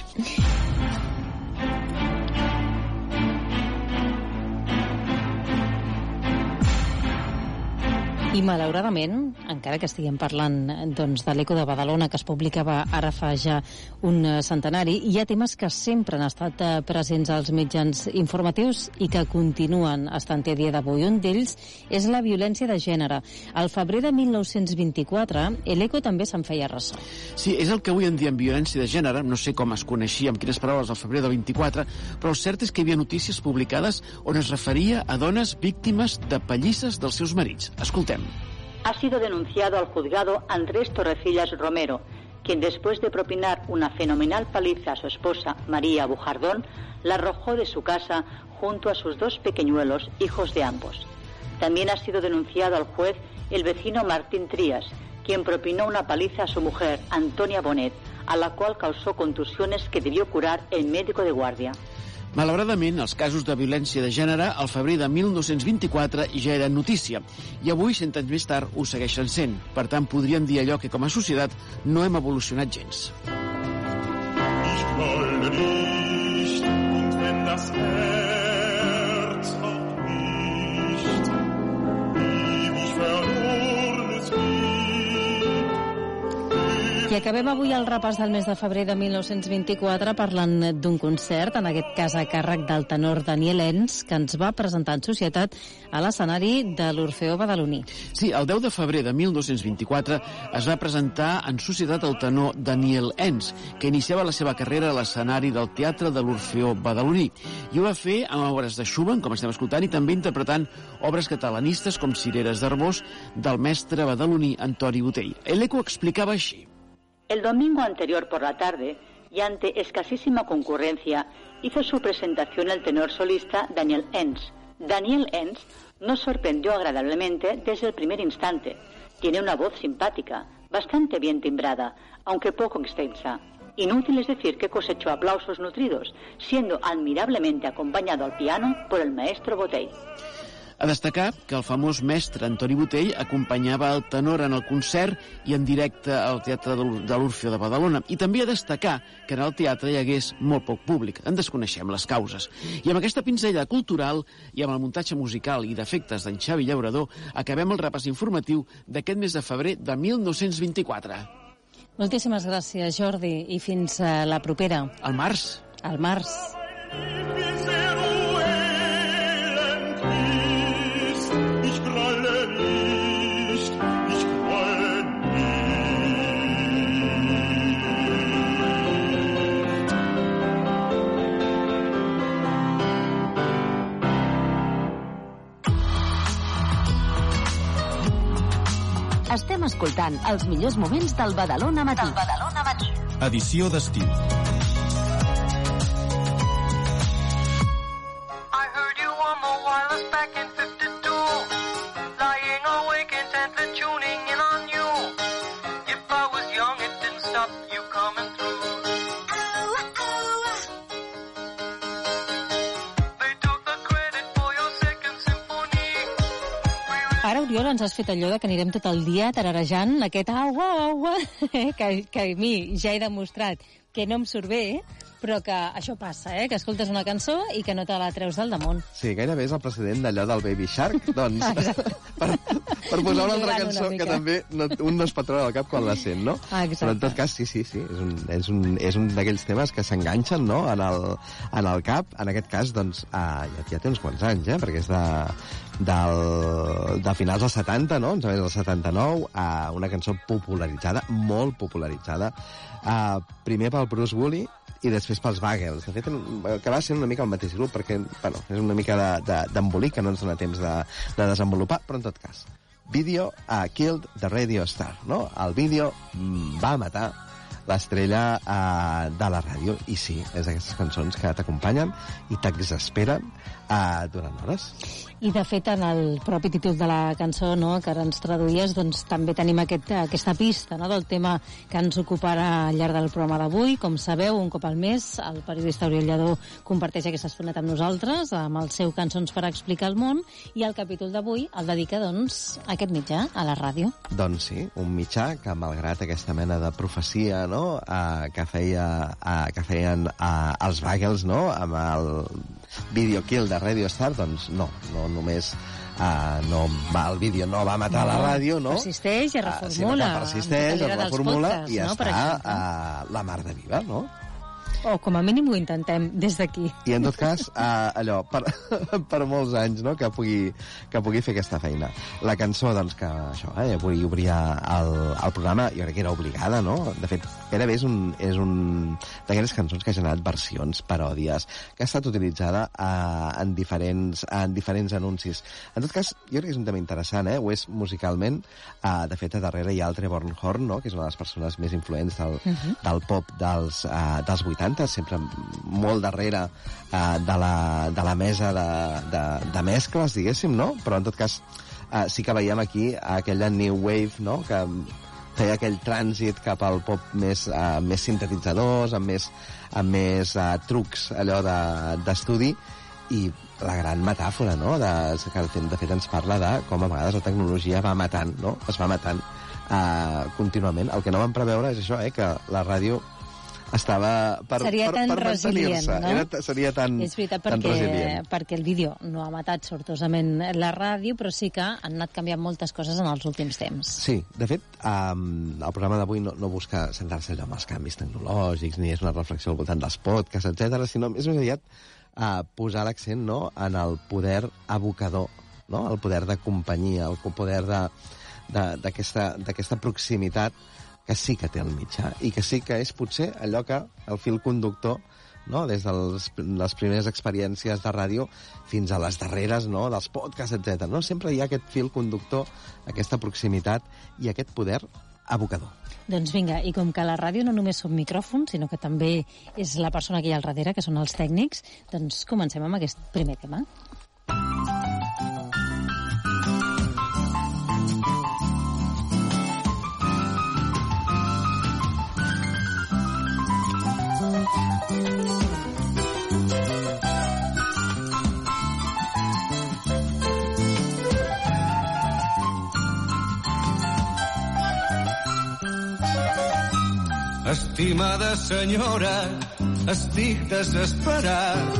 I malauradament, encara que estiguem parlant doncs, de l'Eco de Badalona, que es publicava ara fa ja un centenari, hi ha temes que sempre han estat presents als mitjans informatius i que continuen estant a dia d'avui. Un d'ells és la violència de gènere. Al febrer de mil nou-cents vint-i-quatre, l'Eco també se'n feia ressò. Sí, és el que avui en diem violència de gènere. No sé com es coneixia, amb quines paraules, al febrer del vint-i-quatre, però el cert és que hi havia notícies publicades on es referia a dones víctimes de pallisses dels seus marits. Escoltem. Ha sido denunciado al juzgado Andrés Torrecillas Romero, quien después de propinar una fenomenal paliza a su esposa, María Bujardón, la arrojó de su casa junto a sus dos pequeñuelos, hijos de ambos. También ha sido denunciado al juez el vecino Martín Trías, quien propinó una paliza a su mujer, Antonia Bonet, a la cual causó contusiones que debió curar el médico de guardia. Malauradament, els casos de violència de gènere al febrer de mil nou-cents vint-i-quatre ja eren notícia, i avui, cent anys més tard, ho segueixen sent. Per tant, podríem dir allò que, com a societat, no hem evolucionat gens. Ich wollte nicht, und wenn das Herz auch nicht, lieb ich verlorenes Lied. I acabem avui el repàs del mes de febrer de mil nou-cents vint-i-quatre parlant d'un concert, en aquest cas a càrrec del tenor Daniel Ens, que ens va presentar en societat a l'escenari de l'Orfeó Badaloní. Sí, el deu de febrer de mil nou-cents vint-i-quatre es va presentar en societat el tenor Daniel Ens, que iniciava la seva carrera a l'escenari del Teatre de l'Orfeó Badaloní. I ho va fer amb obres de Schubert, com estem escoltant, i també interpretant obres catalanistes com Cireres d'Arbós del mestre badaloní Antoni Botey. L'Eco explicava així. El domingo anterior por la tarde, y ante escasísima concurrencia, hizo su presentación el tenor solista Daniel Ens. Daniel Ens nos sorprendió agradablemente desde el primer instante. Tiene una voz simpática, bastante bien timbrada, aunque poco extensa. Inútil es decir que cosechó aplausos nutridos, siendo admirablemente acompañado al piano por el maestro Botey. A destacar que el famós mestre Antoni Botey acompanyava el tenor en el concert i en directe al Teatre de l'Orfeó de Badalona. I també a destacar que en el teatre hi hagués molt poc públic. En desconeixem les causes. I amb aquesta pinzella cultural i amb el muntatge musical i d'efectes d'en Xavi Llaurador acabem el repàs informatiu d'aquest mes de febrer de mil nou-cents vint-i-quatre. Moltíssimes gràcies, Jordi, i fins a la propera. Al març. Al març. Estem escoltant els millors moments del Badalona Matí. Del Badalona Matí. Edició d'estiu. I heard you on the wireless back in fifty-two, lying awake intently tuning in on you. If I was young, it didn't stop you coming through. They took the credit for your second symphony. Ara, Oriol, ens has fet allò de que anirem tot el dia tararejant aquest aigua, aigua, que, que a mi ja he demostrat que no em surt bé, però que això passa, eh? Que escoltes una cançó i que no te la treus del damunt. Sí, gairebé és el precedent d'allò del Baby Shark, doncs, per, per posar una altra cançó una que també no, un no es pot treure al cap quan la sent, no? Exacte. Però en tot cas, sí, sí, sí, és un, és un, és un d'aquells temes que s'enganxen, no?, en el, en el cap. En aquest cas, doncs, uh, ja, ja té uns quants anys, eh?, perquè és de, del, de finals dels setanta, no?, ens del setanta-nou, uh, una cançó popularitzada, molt popularitzada, uh, primer pel Bruce Woolley, i després pels Bagels. De fet, que va ser una mica el mateix grup, perquè, bueno, és una mica d'embolic, de, de, que no ens dona temps de, de desenvolupar, però en tot cas. Video uh, Killed the Radio Star, no? El vídeo mm, va matar l'estrella uh, de la ràdio, i sí, és d'aquestes cançons que t'acompanyen i t'exasperen uh, durant hores. I, de fet, en el propi títol de la cançó, no?, que ara ens traduïes, doncs també tenim aquest, aquesta pista, no?, del tema que ens ocuparà al llarg del programa d'avui. Com sabeu, un cop al mes, el periodista Oriol Lladó comparteix aquesta estoneta amb nosaltres, amb el seu Cançons per explicar el món, i el capítol d'avui el dedica, doncs, a aquest mitjà, a la ràdio. Doncs sí, un mitjà que, malgrat aquesta mena de profecia, no?, eh, que, feia, eh, que feien eh, els Bagels, no?, amb el Video Kill de Radio Star, doncs no, no només Uh, no va, el vídeo no va matar no, la ràdio, no? Persisteix i reformula. Uh, sinó que persisteix, es reformula podcasts, i no? està uh, la mar de viva, no? O com a mínim ho intentem des d'aquí. I en tot cas, uh, allò, per, per molts anys, no?, que pugui, que pugui fer aquesta feina. La cançó, doncs, que això, eh, avui obria el, el programa, jo crec que era obligada, no? De fet, gairebé és un, és un d'aquelles cançons que ha generat versions, paròdies, que ha estat utilitzada uh, en, diferents, en diferents anuncis. En tot cas, jo crec que és un tema interessant, eh? Ho és musicalment. Uh, de fet, a darrere hi ha el Trevor Horn, no?, que és una de les persones més influents del, uh-huh. del pop dels, uh, dels vuitanta, sempre molt darrere uh, de, la, de la mesa de, de, de mescles, diguéssim, no? Però en tot cas uh, sí que veiem aquí aquella new wave, no?, que feia aquell trànsit cap al pop més, uh, més sintetitzadors, amb més, amb més uh, trucs allò d'estudi, de, i la gran metàfora, no?, de, que de fet ens parla de com a vegades la tecnologia va matant, no?, es va matant uh, contínuament. El que no vam preveure és això, eh?, que la ràdio estava per, seria per, tan per resilient, no? Era, seria tan, és veritat, tan perquè, resilient. perquè el vídeo no ha matat sortosament la ràdio, però sí que han anat canviant moltes coses en els últims temps. Sí, de fet, um, el programa d'avui no, no busca centrar-se allò en els canvis tecnològics, ni és una reflexió al voltant dels podcasts, etcètera, sinó més aviat uh, posar l'accent, no?, en el poder evocador, no?, el poder de companyia, el poder d'aquesta proximitat que sí que té el mitjà i que sí que és potser allò que el fil conductor, no?, des de les, les primeres experiències de ràdio fins a les darreres, no?, dels podcasts, etcètera. No? Sempre hi ha aquest fil conductor, aquesta proximitat i aquest poder evocador. Doncs vinga, i com que la ràdio no només són micròfons, sinó que també és la persona que hi ha al darrere, que són els tècnics, doncs comencem amb aquest primer tema. Estimada senyora, estic desesperat.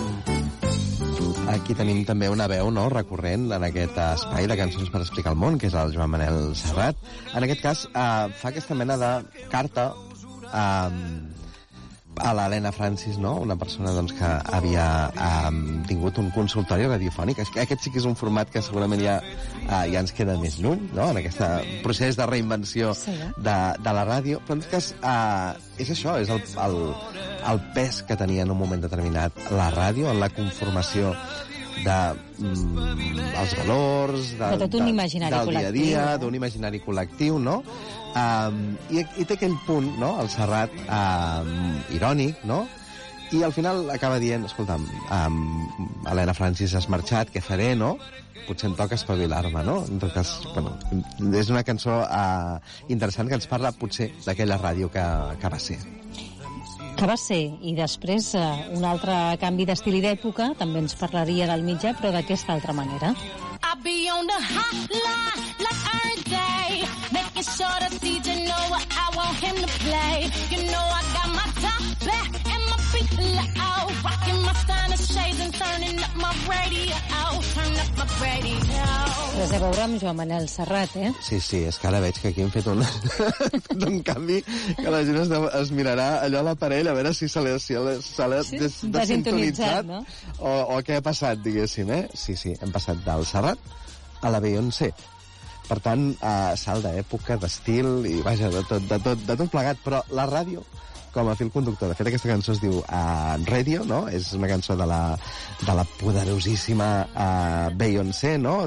Aquí tenim també una veu, no?, recurrent en aquest espai de Cançons per explicar el món, que és el Joan Manel Serrat. En aquest cas, eh, fa aquesta mena de carta eh, a l'Helena Francis, no?, una persona doncs, que havia eh, tingut un consultori radiofònic. Aquest sí que és un format que segurament ja, eh, ja ens queda més lluny, no?, en aquest procés de reinvenció sí, eh? de, de la ràdio. Però en tot cas, eh, és això, és el, el, el pes que tenia en un moment determinat la ràdio, en la conformació de mm, els valors, de, de tot un imaginari del dia a dia, eh? d'un imaginari col·lectiu, no?, Um, i, i té aquell punt, no?, el Serrat, um, irònic, no?, i al final acaba dient, escolta'm, um, Helena Francis has marxat, què faré, no?, potser em toca espavilar-me, no?, en tot cas, bueno, és una cançó uh, interessant que ens parla, potser, d'aquella ràdio que, que va ser. Que va ser, i després uh, un altre canvi d'estil i d'època, també ens parlaria del mitjà, però d'aquesta altra manera. I'll be on the hotline like every day, making sure the D J know what I want him to play. You know I got my top back and my feet low, rocking my Steiner shades and turning up my radio, turn up my radio. Res a veure amb Joan Manel Serrat, eh? Sí, sí, és que ara veig que aquí hem fet un, un canvi que la gent es, de, es mirarà allò a l'aparell a veure si se l'ha si se l'ha sí, des, desintonitzat, no? o, o què ha passat, diguéssim, eh? Sí, sí, hem passat del Serrat a la Beyoncé. Per tant, uh, salt d'època, d'estil i, vaja, de tot, de, tot, de tot plegat. Però la ràdio, com a fil conductor, de fet, aquesta cançó es diu uh, Radio, no? És una cançó de la, de la poderosíssima uh, Beyoncé, no?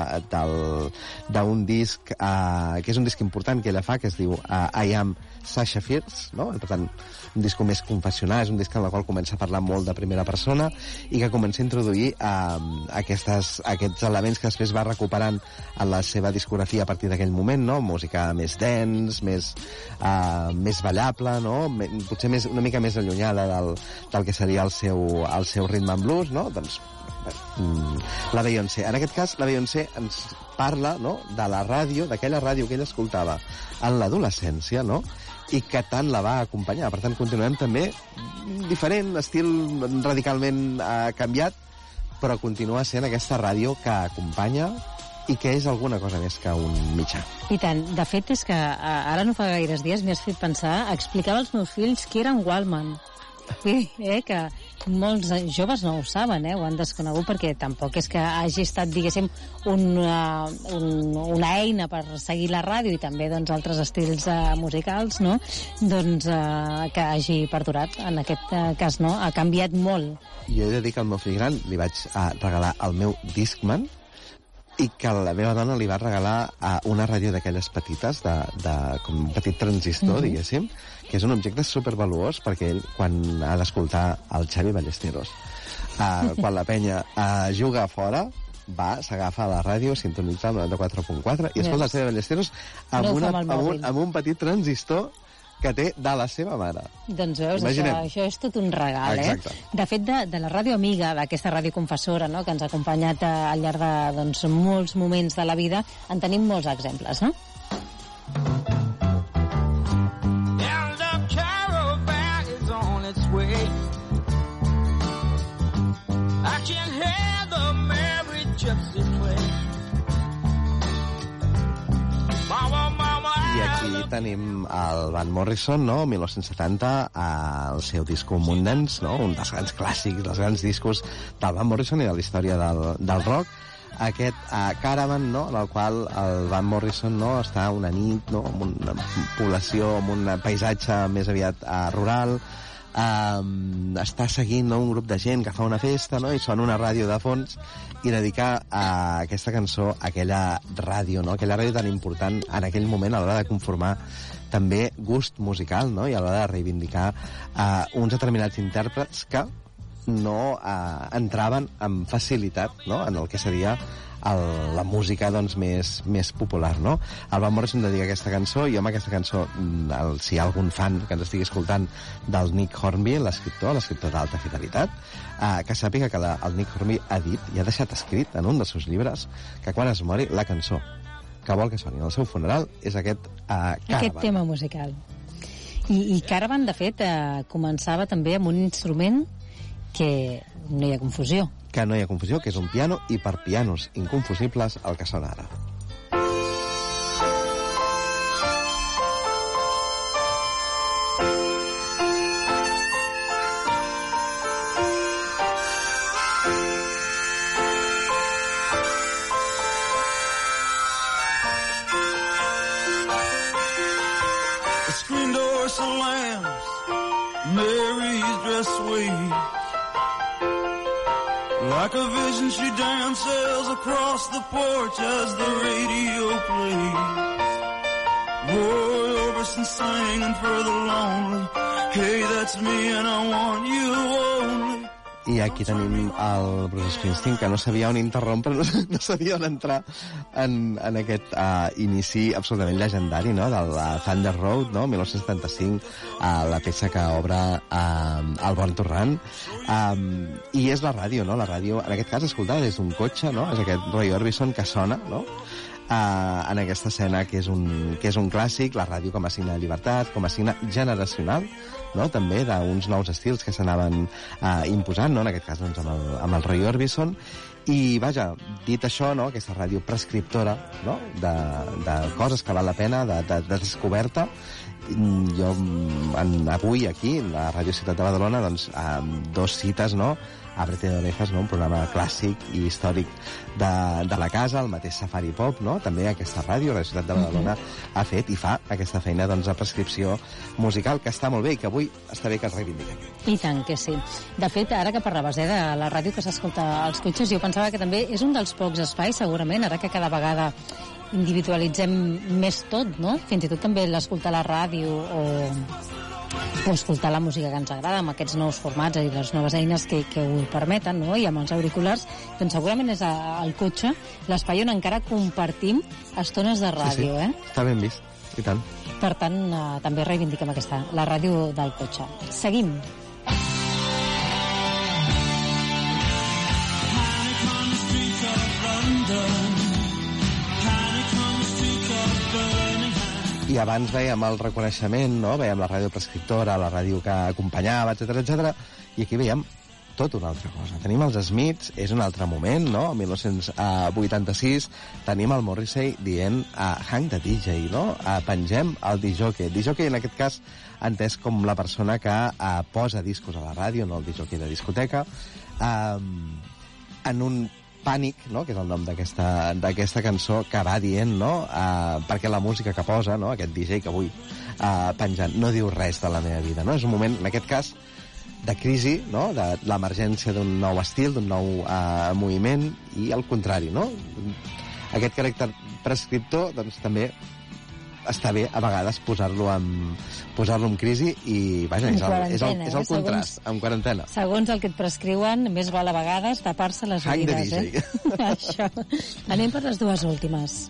D'un disc uh, que és un disc important que ella fa, que es diu uh, I Am Sasha Fierce, no? Per tant, un disc més confessional, és un disc en el qual comença a parlar molt de primera persona i que comença a introduir uh, aquestes, aquests elements que després va recuperant en la seva discografia a partir d'aquell moment, no? Música més dance, més, uh, més ballable, no? Potser més, una mica més allunyada del, del que seria el seu, el seu ritme en blues, no? Doncs la Beyoncé. En aquest cas, la Beyoncé ens parla, no?, de la ràdio, d'aquella ràdio que ella escoltava en l'adolescència, no?, i que tant la va acompanyar. Per tant, continuem també diferent, estil radicalment eh, canviat, però continua sent aquesta ràdio que acompanya i que és alguna cosa més que un mitjà. I tant. De fet, és que ara no fa gaires dies m'hi has fet pensar, explicava als meus fills que era un Walkman. Sí, eh, que molts joves no ho saben, eh, ho han desconegut, perquè tampoc és que hagi estat, diguéssim, una, un, una eina per seguir la ràdio i també doncs, altres estils uh, musicals, no? Doncs uh, que hagi perdurat. En aquest uh, cas, no? Ha canviat molt. Jo he de dir que al meu fill gran li vaig uh, regalar el meu Discman i que la meva dona li va regalar uh, una ràdio d'aquelles petites, de, de, com un petit transistor, mm-hmm. diguéssim, que és un objecte supervaluós perquè ell, quan ha d'escoltar el Xavi Ballesteros, uh, quan la penya uh, juga a fora, va, s'agafa a la ràdio, sintonitza el noranta-quatre punt quatre i escolta el Xavi Ballesteros amb, no una, amb, un, amb un petit transistor que té de la seva mare. Doncs veus, això, això és tot un regal, Exacte. eh? De fet, de, de la ràdio amiga, d'aquesta ràdio confessora, no?, que ens ha acompanyat a, al llarg de doncs, molts moments de la vida, en tenim molts exemples, no? I aquí tenim el Van Morrison, no?, mil nou-cents setanta, el seu disco Moondance, no?, un dels grans clàssics, dels grans discos del Van Morrison i de la història del, del rock. Aquest uh, Caravan, no?, en el qual el Van Morrison, no?, està una nit, no?, amb una població, amb un paisatge més aviat uh, rural, um, està seguint, no?, un grup de gent que fa una festa, no?, i sona una ràdio de fons, i dedicar a aquesta cançó a aquella ràdio, no?, aquella ràdio tan important en aquell moment a l'hora de conformar també gust musical, no?, i a l'hora de reivindicar uh, uns determinats intèrprets que no eh, entraven amb facilitat, no?, en el que seria el, la música doncs, més, més popular, no? El Van Morrison dedica aquesta cançó i amb aquesta cançó, el, si hi ha algun fan que ens estigui escoltant del Nick Hornby, l'escriptor, l'escriptor d'alta fidelitat, eh, que sàpiga que la, el Nick Hornby ha dit i ha deixat escrit en un dels seus llibres que quan es mori la cançó que vol que soni en el seu funeral és aquest eh, Caravan. Aquest tema musical. I, i Caravan, de fet, eh, començava també amb un instrument que no hi ha confusió. Que no hi ha confusió, que és un piano, i per pianos inconfusibles el que sona ara. The screen door slams, Mary's dress waves. Like a vision, she dances across the porch as the radio plays. Roy Orbison singing for the lonely. Hey, that's me and I want you only. I aquí tenim el Bruce Springsteen, que no sabia on interrompre, no, no sabia on entrar en, en aquest uh, inici absolutament legendari, no?, del uh, Thunder Road, no?, mil nou-cents setanta-cinc, uh, la peça que obre uh, el Born to Run. Um, I és la ràdio, no?, la ràdio, en aquest cas, escoltada des d'un cotxe, no?, és aquest Roy Orbison que sona, no?, Uh, en aquesta escena que és, un, que és un clàssic, la ràdio com a signe de llibertat, com a signe generacional, no?, també d'uns nous estils que s'anaven uh, imposant, no?, en aquest cas doncs, amb, el, amb el Roy Orbison. I, vaja, dit això, no?, aquesta ràdio prescriptora, no?, de, de coses que val la pena, de, de, de descoberta, jo en, avui aquí, a la Ràdio Ciutat de Badalona, doncs, amb dos cites, no?, Ábrete de orejas, no?, un programa clàssic i històric de, de la casa, el mateix Safari Pop, no?, també aquesta ràdio, la Ciutat de Badalona, uh-huh. ha fet i fa aquesta feina, doncs, de prescripció musical, que està molt bé i que avui està bé que es reivindiquem. I tant que sí. De fet, ara que parlaves eh, de la ràdio que s'escolta als cotxes, jo pensava que també és un dels pocs espais, segurament, ara que cada vegada individualitzem més tot, no?, fins i tot també l'escoltar la ràdio o... o escoltar la música que ens agrada amb aquests nous formats i les noves eines que, que ho permeten, no?, i amb els auriculars, doncs segurament és al cotxe l'espai on encara compartim estones de ràdio, sí, sí. eh? Està ben vist, i tant. Per tant, eh, també reivindiquem aquesta, la ràdio del cotxe. Seguim. I abans veiem el reconeixement, no?, veiem la ràdio prescriptora, la ràdio que acompanyava, etcètera, etcètera, i aquí veiem tot una altra cosa. Tenim els Smiths, és un altre moment, no? El mil nou-cents vuitanta-sis tenim el Morrissey dient uh, hang the D J, no? Uh, pengem el disjockey. Disjockey, en aquest cas, entès com la persona que uh, posa discos a la ràdio, no el disjockey de discoteca, uh, en un Pànic, no? Que és el nom d'aquesta d'aquesta cançó, que va dient, no? Uh, perquè la música que posa, no? Aquest D J que vull uh, penjant, no diu res de la meva vida, no? És un moment, en aquest cas, de crisi, no? De l'emergència d'un nou estil, d'un nou uh, moviment, i al contrari, no? Aquest caràcter prescriptor, doncs, també està bé, a vegades, posar-lo en, posar-lo en crisi i, vaja, és el, és el, és el contrast, en quarantena. Segons el que et prescriuen, més val a vegades tapar-se les Hang oïdes, eh? Això. Anem per les dues últimes.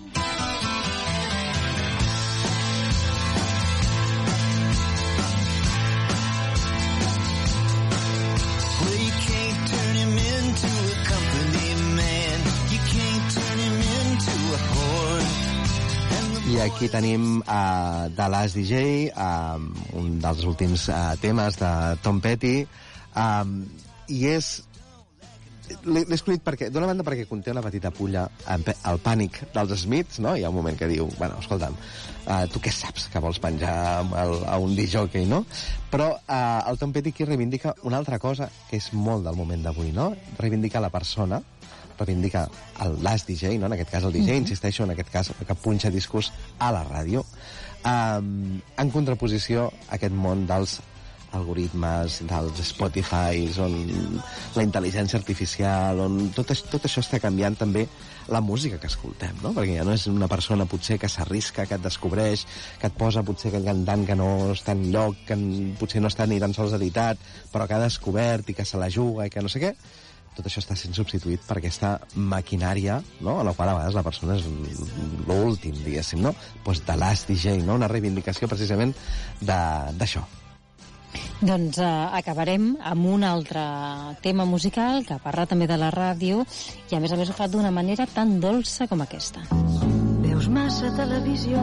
I aquí tenim uh, The Last D J, uh, un dels últims uh, temes de Tom Petty, um, i és... L'he escollit perquè, d'una banda, perquè conté una petita pulla al Pànic dels Smiths, no? Hi ha un moment que diu, bueno, escolta'm, uh, tu què saps que vols penjar el, a un disjockey, no? Però uh, el Tom Petty aquí reivindica una altra cosa que és molt del moment d'avui, no? Reivindica la persona, reivindica el last D J, no? En aquest cas el D J, mm-hmm. insisteixo, en aquest cas que punxa discos a la ràdio, um, en contraposició a aquest món dels algoritmes, dels Spotify, on la intel·ligència artificial, on tot, tot això està canviant també la música que escoltem, no? Perquè ja no és una persona potser que s'arrisca, que et descobreix, que et posa potser que cantant que no està en lloc, que potser no està ni tan sols editat, però que ha descobert i que se la juga i que no sé què. Tot això està sent substituït per aquesta maquinària, no? En la qual a vegades la persona és l'últim, diguéssim, no? Pues de Last D J, no? Una reivindicació precisament d'això. Doncs eh, acabarem amb un altre tema musical que parla també de la ràdio i a més a més ho fa d'una manera tan dolça com aquesta. Veus massa televisió,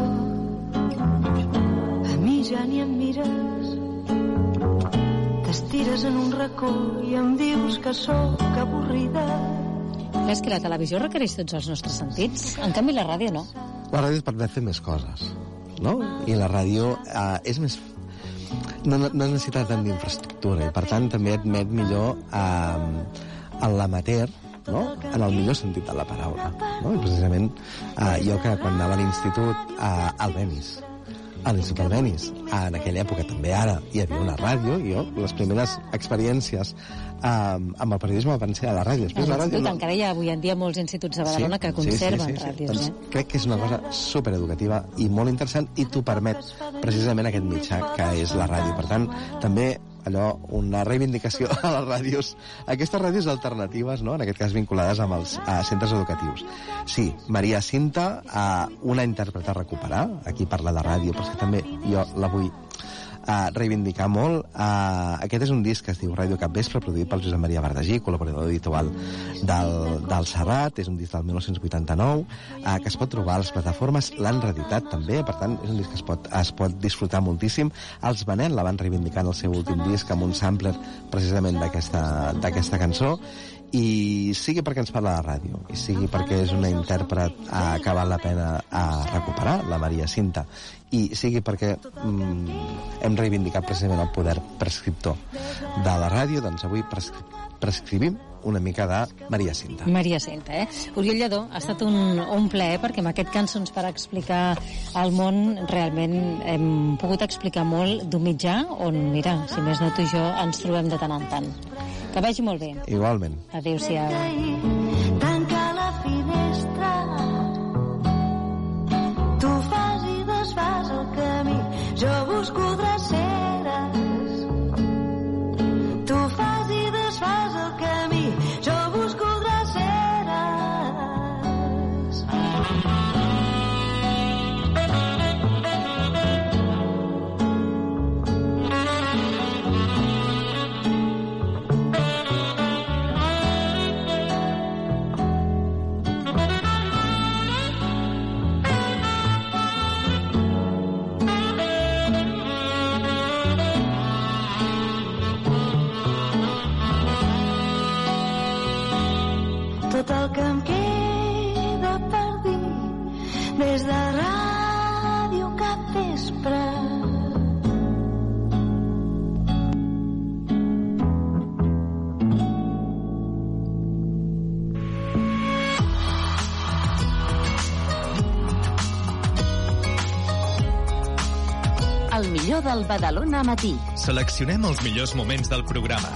a mi ja ni em mires, t'estires en un racó i em dius que sóc avorrida. És que la televisió requereix tots els nostres sentits, en canvi la ràdio no. La ràdio et permet fer més coses, no? I la ràdio eh, és més... No, no, no necessita tant d'infraestructura i per tant també admet millor eh, en l'amateur, no? En el millor sentit de la paraula, no? I precisament eh, jo que quan anava a l'institut eh, al Benis, a l'Institut Albéniz, en aquella època també ara hi havia una ràdio, i jo les primeres experiències um, amb el periodisme van ser a la ràdio. Després, la ràdio no... no... Encara hi ha avui en dia molts instituts de Badalona sí, que conserven sí, sí, sí, ràdios. Sí. Doncs eh? crec que és una cosa supereducativa i molt interessant i t'ho permet precisament aquest mitjà que és la ràdio. Per tant, també allò, una reivindicació a les ràdios, aquestes ràdios alternatives, no? En aquest cas vinculades amb els uh, centres educatius. Sí, Maria Cinta, uh, una intèrpreta a recuperar, aquí parla de ràdio, però és que també jo la vull Uh, reivindicar molt. Uh, aquest és un disc que es diu Ràdio Capvespre, produït pel Josep Maria Bardagí, col·laborador habitual del, del Serrat. És un disc del mil nou-cents vuitanta-nou, uh, que es pot trobar a les plataformes, l'han reeditat també, per tant és un disc que es pot, es pot disfrutar moltíssim. Els Benet la van reivindicar en el seu últim disc amb un sampler precisament d'aquesta cançó, i sigui perquè ens parla de ràdio, i sigui perquè és una intèrpret uh, que val la pena uh, recuperar, la Maria Cinta, i sigui perquè mm, hem reivindicat precisament el poder prescriptor de la ràdio, doncs avui prescri prescrivim una mica de Maria Cinta. Maria Cinta, eh? Oriol Lledó, ha estat un, un plaer, perquè amb aquest Cançons per explicar el món realment hem pogut explicar molt d'un mitjà on, mira, si més no tu i jo ens trobem de tant en tant. Que vagi molt bé. Igualment. Adéu-siau. Tanca la finestra, tu fas i desfas el camí, jo busco dreceres. Tu fas i desfas el camí, jo busco dreceres. des de Ràdio Capvespre. El millor del Badalona Matí. Seleccionem els millors moments del programa.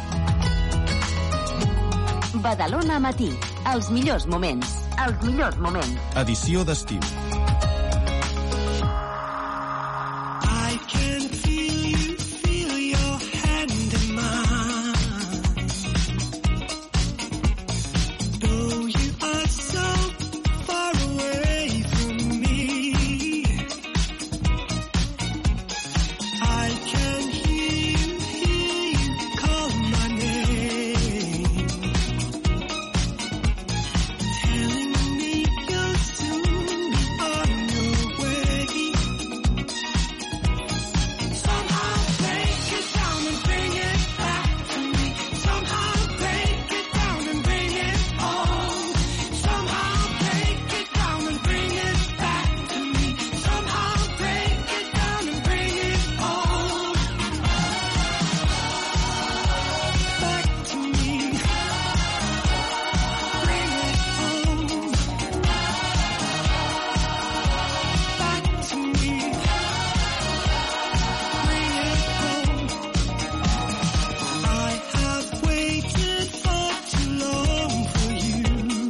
Badalona Matí. Els millors moments. Els millors moments. Edició d'estiu. I can feel you, feel your hand in mine. Though you are so far away from me, I can hear you, hear you call my name, telling me you'll soon be on your way. Somehow break it down and bring it back to me. Somehow break it down and bring it home. Somehow break it down and bring it back to me. Somehow break it down and bring it home. Back to me. Bring it home. Back to me. Bring it home. I have waited for too long for you.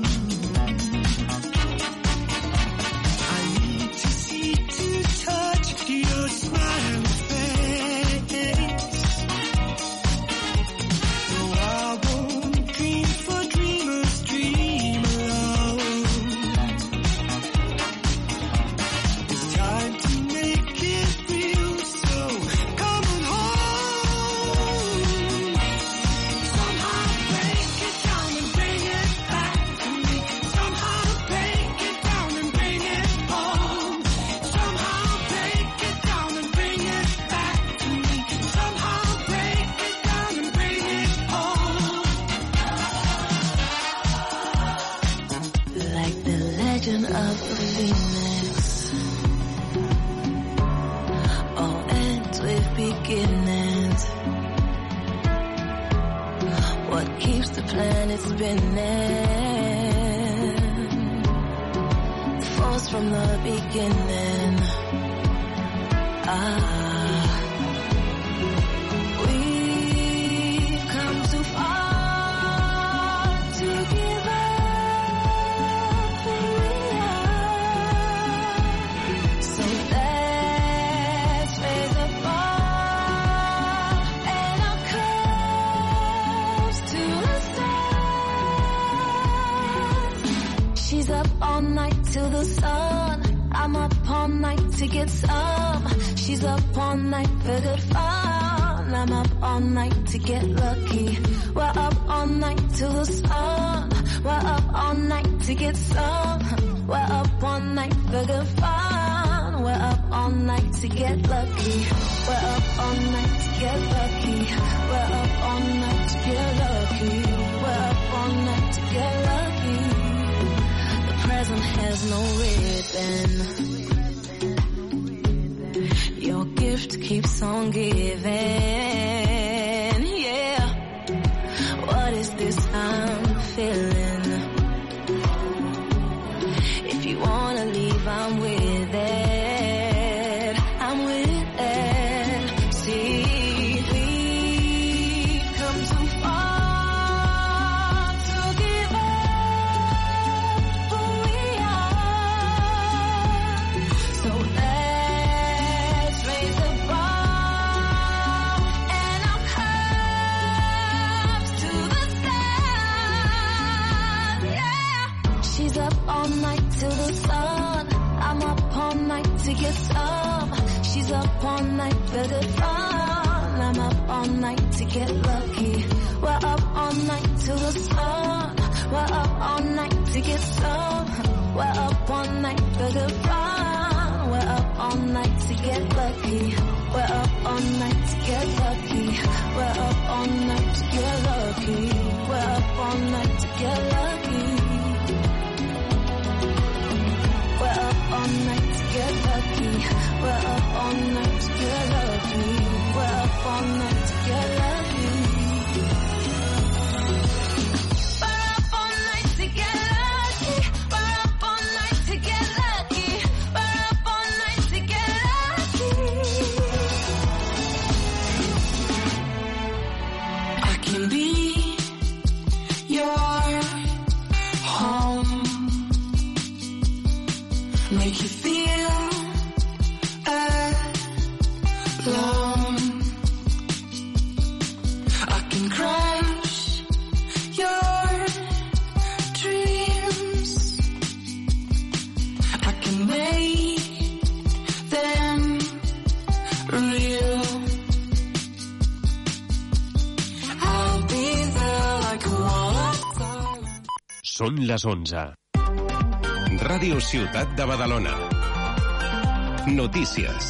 I need to see, to touch your smiling face. No, I won't dream, for dreamers dream alone. It's time to make it real, so come on home. Somehow break it down and bring it back to me. Somehow break it down and bring it home. Somehow break it down and bring it back to me. Somehow break it down and bring it home. Like the legend of the phoenix, all ends with beginnings. What keeps the planet spinning? The force from the beginning. Ah, we've come too far to give up who we are. So let's raise the bar and our cups to the stars. She's up all night till the sun. I'm up all night to get some. She's up all night for good fun. I'm up all night to get lucky. We're up all night till the sun. We're up all night to get some. We're up all night for good fun. We're up all night to get lucky. We're up all night to get lucky. We're up all night to get lucky. We're up all night to get lucky. The present has no ribbon. Your gift keeps on giving. Yeah. What is this I'm feeling? If you wanna leave, I'm with it. I'm with it. See, we've come too far to give up who we are. So let's raise the bar and our cups to the stars. Yeah. She's up all night till the sun. I'm up all night to get some. She's up all night for good fun. I'm up all night to get lucky. We're up all night till the sun. We're up all night to get some. We're up all night for good fun. We're up all night to get lucky. We're up all night to get lucky. We're up all night to get lucky. We're up all night to get lucky. We're up all night. We're up all night to get lucky. We're up all night to get lucky. We're up all night to get lucky. We're up all night to get lucky. We're up all night to get lucky. I can be your home, make you feel alone. I can crush your dreams. I can make them real. I'll be there like a wall of silence. Són les onze. Ràdio Ciutat de Badalona. Notícies.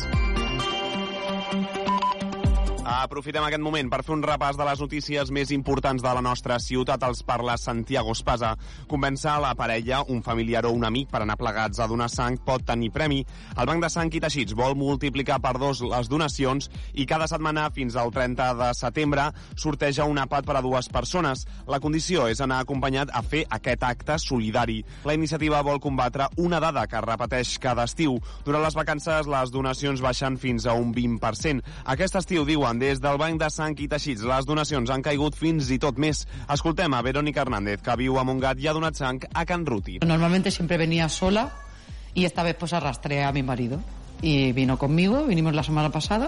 Aprofitem aquest moment per fer un repàs de les notícies més importants de la nostra ciutat. Els parla Santiago Espasa. Convèncer la parella, un familiar o un amic per anar plegats a donar sang pot tenir premi. El Banc de Sang i Teixits vol multiplicar per dos les donacions i cada setmana fins al trenta de setembre sorteja un àpat per a dues persones. La condició és anar acompanyat a fer aquest acte solidari. La iniciativa vol combatre una dada que es repeteix cada estiu. Durant les vacances les donacions baixen fins a un vint per cent. Aquest estiu, diuen, des del Banc de Sang i Teixits, les donacions han caigut fins i tot més. Escoltem a Verónica Hernández, que viu a Montgat i ha donat sang a Can Ruti. Normalmente siempre venía sola y esta vez pues arrastré a mi marido. Y vino conmigo, vinimos la semana pasada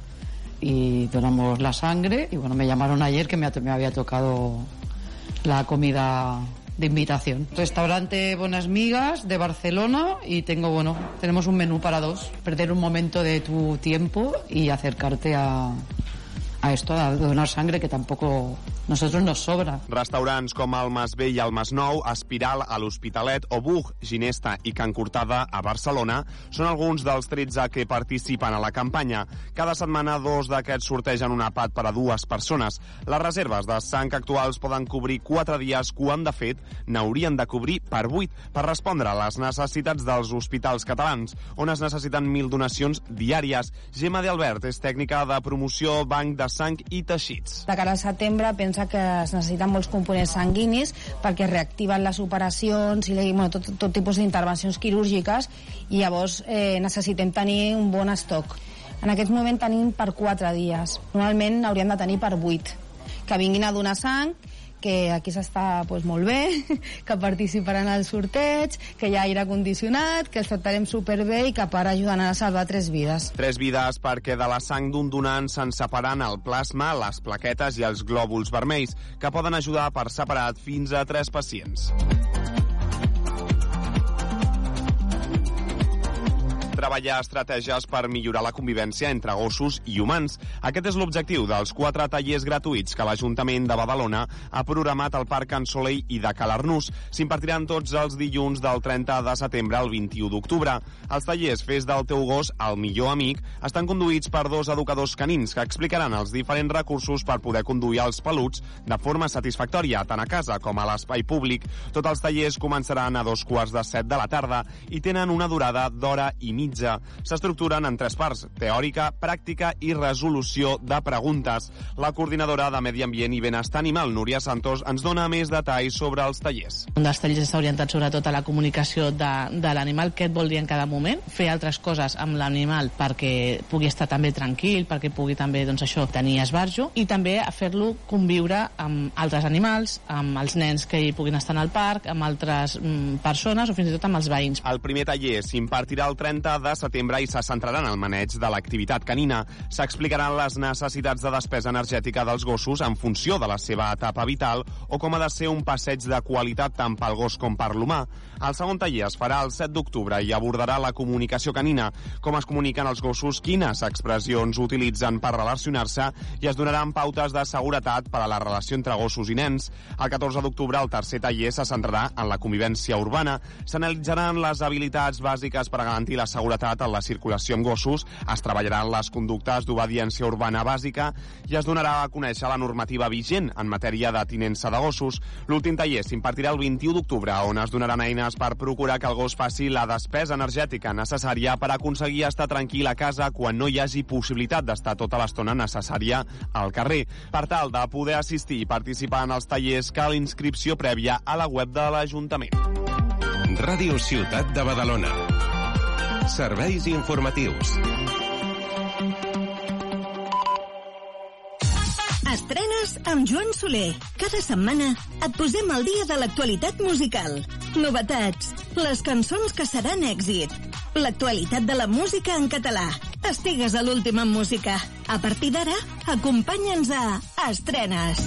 y donamos la sangre. Y bueno, me llamaron ayer que me, me había tocado la comida de invitación. Restaurante Buenas Migas de Barcelona y tengo, bueno, tenemos un menú para dos. Perder un momento de tu tiempo y acercarte a, a esto, a donar sangre, que tampoco nosotros nos sobra. Restaurants com el Masvell i el Masnou, Espiral a l'Hospitalet o Bug, Ginesta i Can Cortada a Barcelona són alguns dels tretze que participen a la campanya. Cada setmana dos d'aquests sortegen un àpat per a dues persones. Les reserves de sang actuals poden cobrir quatre dies quan, de fet, n'haurien de cobrir per vuit per respondre a les necessitats dels hospitals catalans, on es necessiten mil donacions diàries. Gemma de Albert és tècnica de promoció Banc de Sang i Teixits. De cara al setembre pensa que es necessiten molts components sanguinis perquè reactiven les operacions i bueno, tot, tot tipus d'intervencions quirúrgiques i llavors eh, necessitem tenir un bon estoc. En aquest moment tenim per quatre dies. Normalment hauríem de tenir per vuit. Que vinguin a donar sang, que aquí s'està pues, molt bé, que participaran al sorteig, que hi ha aire condicionat, que els tractarem superbé i que a part ajudaran a salvar tres vides. Tres vides perquè de la sang d'un donant se'n separen el plasma, les plaquetes i els glòbuls vermells, que poden ajudar per separat fins a tres pacients. Treballar estratègies per millorar la convivència entre gossos i humans. Aquest és l'objectiu dels quatre tallers gratuïts que l'Ajuntament de Badalona ha programat al Parc Can Soleil i de Calarnús. S'impartiran tots els dilluns del trenta de setembre al vint-i-u d'octubre. Els tallers Fes del teu gos el millor amic estan conduïts per dos educadors canins que explicaran els diferents recursos per poder conduir els peluts de forma satisfactòria, tant a casa com a l'espai públic. Tots els tallers començaran a dos quarts de set de la tarda i tenen una durada d'hora i mitja. S'estructuren en tres parts: teòrica, pràctica i resolució de preguntes. La coordinadora de Medi Ambient i Benestar Animal, Núria Santos, ens dona més detalls sobre els tallers. Un dels tallers està orientat sobretot a la comunicació de, de l'animal, què et vol dir en cada moment, fer altres coses amb l'animal perquè pugui estar també tranquil, perquè pugui també, doncs això, tenir esbarjo, i també a fer-lo conviure amb altres animals, amb els nens que hi puguin estar al parc, amb altres mm, persones o fins i tot amb els veïns. El primer taller s'impartirà el trenta de setembre i se centrarà en el maneig de l'activitat canina. S'explicaran les necessitats de despesa energètica dels gossos en funció de la seva etapa vital o com ha de ser un passeig de qualitat tant pel gos com per l'humà. El segon taller es farà el set d'octubre i abordarà la comunicació canina, com es comuniquen els gossos, quines expressions utilitzen per relacionar-se i es donaran pautes de seguretat per a la relació entre gossos i nens. El catorze d'octubre el tercer taller se centrarà en la convivència urbana. S'analitzaran les habilitats bàsiques per a garantir la seguretat seguretat en la circulació amb gossos, es treballaran les conductes d'obediència urbana bàsica i es donarà a conèixer la normativa vigent en matèria de tinença de gossos. L'últim taller s'impartirà el vint-i-u d'octubre, on es donaran eines per procurar que el gos faci la despesa energètica necessària per aconseguir estar tranquil a casa quan no hi hagi possibilitat d'estar tota l'estona necessària al carrer. Per tal de poder assistir i participar en els tallers, cal inscripció prèvia a la web de l'Ajuntament. Ràdio Ciutat de Badalona. Serveis informatius. Estrenes amb Joan Soler. Cada setmana et posem al dia de l'actualitat musical. Novetats, les cançons que seran èxit, l'actualitat de la música en català. Estigues a l'últim en música. A partir d'ara, acompanya'ns a Estrenes.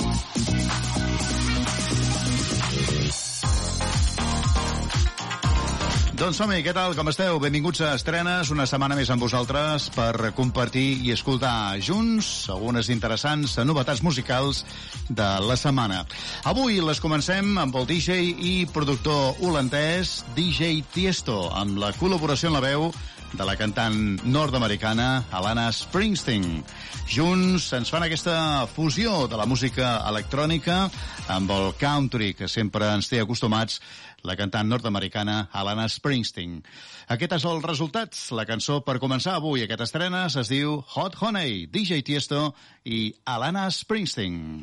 Doncs som-hi, què tal, com esteu? Benvinguts a Estrenes, una setmana més amb vosaltres per compartir i escoltar junts algunes interessants novetats musicals de la setmana. Avui les comencem amb el D J i productor holandès D J Tiesto, amb la col·laboració en la veu de la cantant nord-americana Alana Springsteen. Junts ens fan aquesta fusió de la música electrònica amb el country, que sempre ens té acostumats la cantant nord-americana Alana Springsteen. Aquest és el resultat. La cançó per començar avui aquest estrenes es diu Hot Honey, D J Tiesto i Alana Springsteen.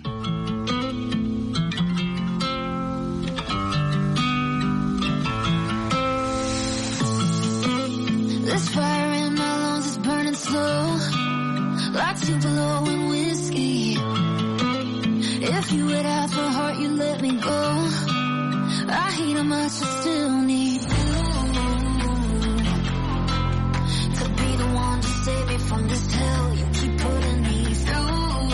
This fire in my lungs is burning slow, like Tupelo and whiskey. If you would have a heart, you'd let me go. I hate how much I still need you to be the one to save me from this hell you keep putting me through.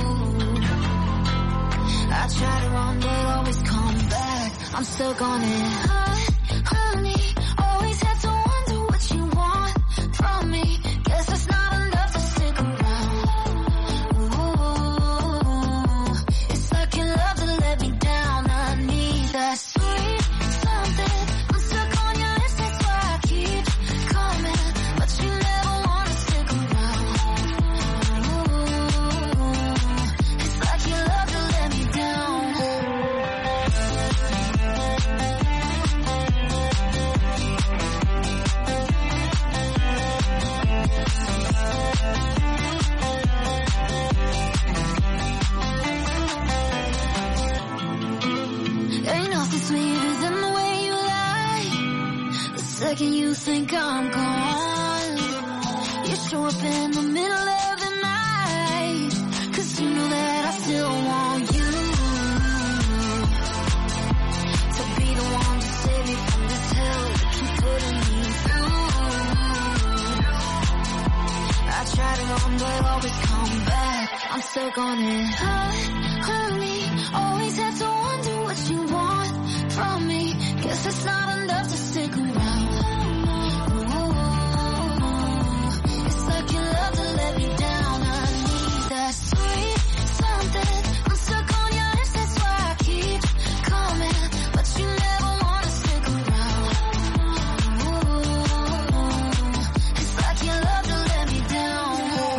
I try to run but always come back. I'm stuck on it. Hot honey, always have to wonder what you want from me. Guess it's not enough to stick around. Ooh, it's like you love to let me down. I need that sweet something. I'm stuck on your list, that's why I keep coming, but you never wanna stick around. Ooh, it's like you love to let me down. Ain't nothing sweeter than the way you lie. The second you think I'm gone, you show up in the middle of the night, 'cause you know that I still want you to be the one to save me from this hell you keep putting me through. I try to run but always come back. I'm stuck on it. Hot honey, always have to wonder what you want from me. Guess it's not enough to stick around. Ooh, it's like you love to let me down. I need that sweet something. I'm stuck on your list, that's why I keep coming, but you never wanna stick around. Ooh, it's like you love to let me down.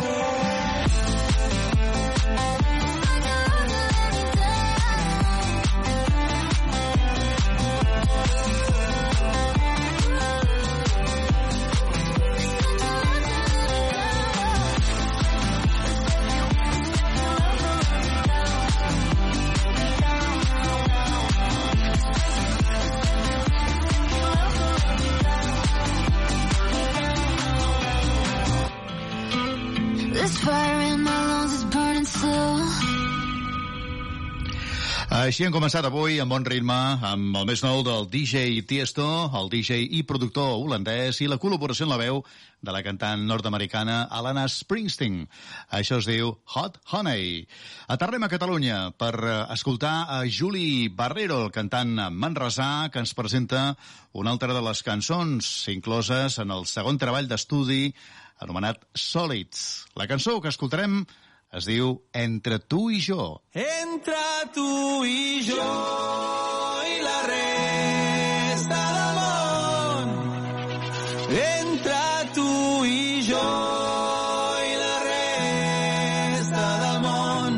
This fire in my lungs is burning slow. Així hem començat avui amb bon ritme, amb el més nou del D J Tiesto, el D J i productor holandès, i la col·laboració en la veu de la cantant nord-americana Alana Springsteen. Això es diu Hot Honey. Aterrem a Catalunya per escoltar a Juli Barrero, el cantant manresà, que ens presenta una altra de les cançons incloses en el segon treball d'estudi anomenat Sòlids. La cançó que escoltarem es diu Entre tu i jo. Entre tu i jo i la resta del món, entre tu i jo i la resta del món.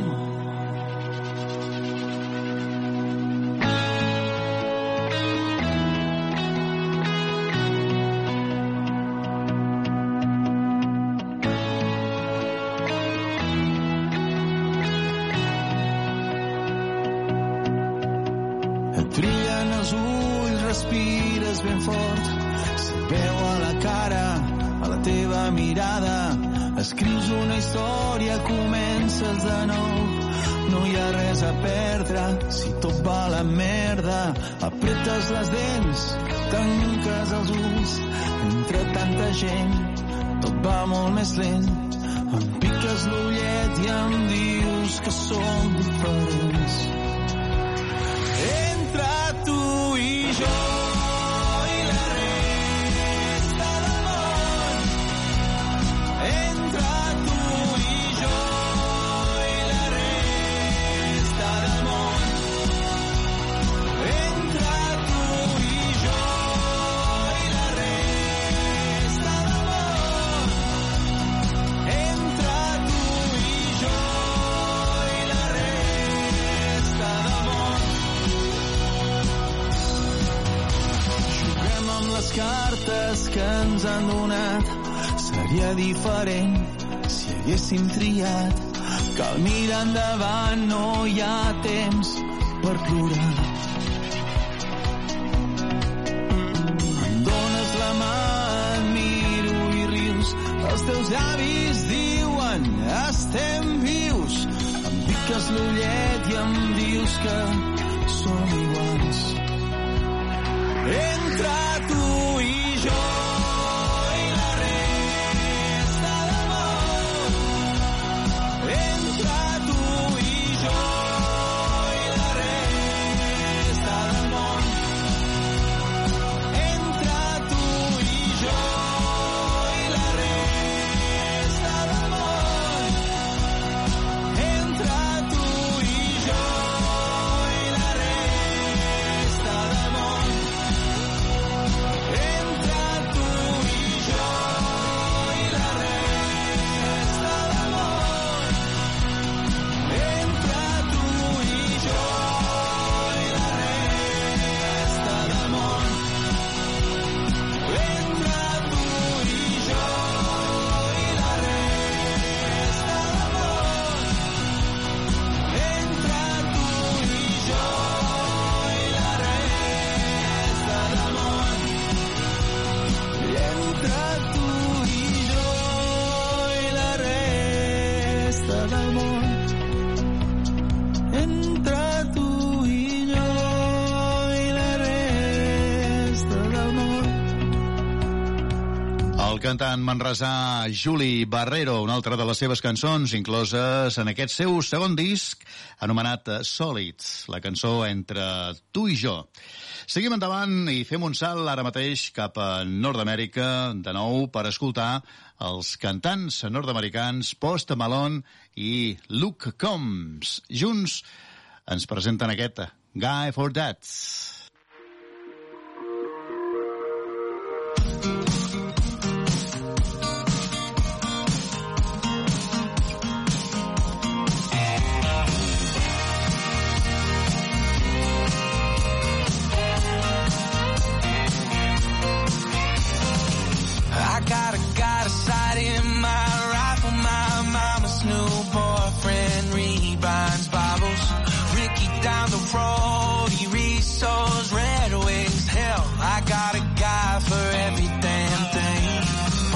Et brillen els ulls, respires ben fort, se't veu a la cara, a la teva mirada. Escrius una història, comences de nou. No hi ha res a perdre si tot va a la merda. Apretes les dents, tanques els ulls. Entre tanta gent, tot va molt més lent. Em piques l'ullet i em dius que som diferents. Entre tu i jo i la resta del món. Entre tu i jo i la resta del món. Entre tu i jo i la resta del món. Entre tu i jo i la resta del món. Juguem amb les cartes que ens han donat. Seria diferent si haguéssim triat. Cal mirar endavant, no hi ha temps per plorar. Em dones la mà, et miro i rius. Els teus llavis diuen estem vius. Em piques l'ullet i em dius que som iguals. Entre tu i jo i la resta del món. Entre tu i jo i la resta del món. Entre tu i jo i la resta del món. Entre tu i jo i la resta del món. Entre tu i jo i la resta del món. Entre tu i jo i la resta del món. Entre tu i jo i la resta del món. Entre tu i jo i la resta del món. Entre tu i jo i la resta del món. Entre tu i jo i la resta del món. El cantant manresà Juli Barrero, una altra de les seves cançons incloses en aquest seu segon disc anomenat Sòlids, la cançó Entre tu i jo. Seguim endavant i fem un salt ara mateix cap a Nord-Amèrica, de nou per escoltar els cantants nord-americans Post Malone i Luke Combs. Junts ens presenten aquest Guy for That. I got a got a sight in my rifle, my mama's new boyfriend rebinds Bibles. Ricky down the road, he reads those Red Wings. Hell, I got a guy for every damn thing. Oh,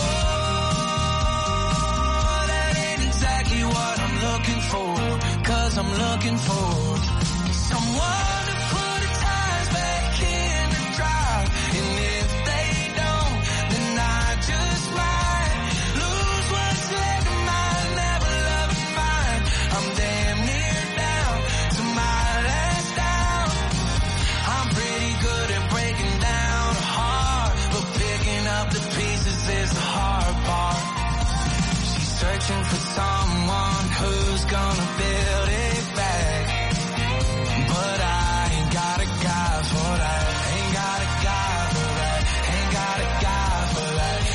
that ain't exactly what I'm looking for, 'cause I'm looking for someone to put the tires back in the drive. And if they don't, then I just might lose what's left of my never loving mind. I'm damn near down to my last down. I'm pretty good at breaking down a heart, but picking up the pieces is the hard part. She's searching for someone who's gonna build it back, but I ain't got a guy for that. Ain't got a guy for that. Ain't got a guy for that.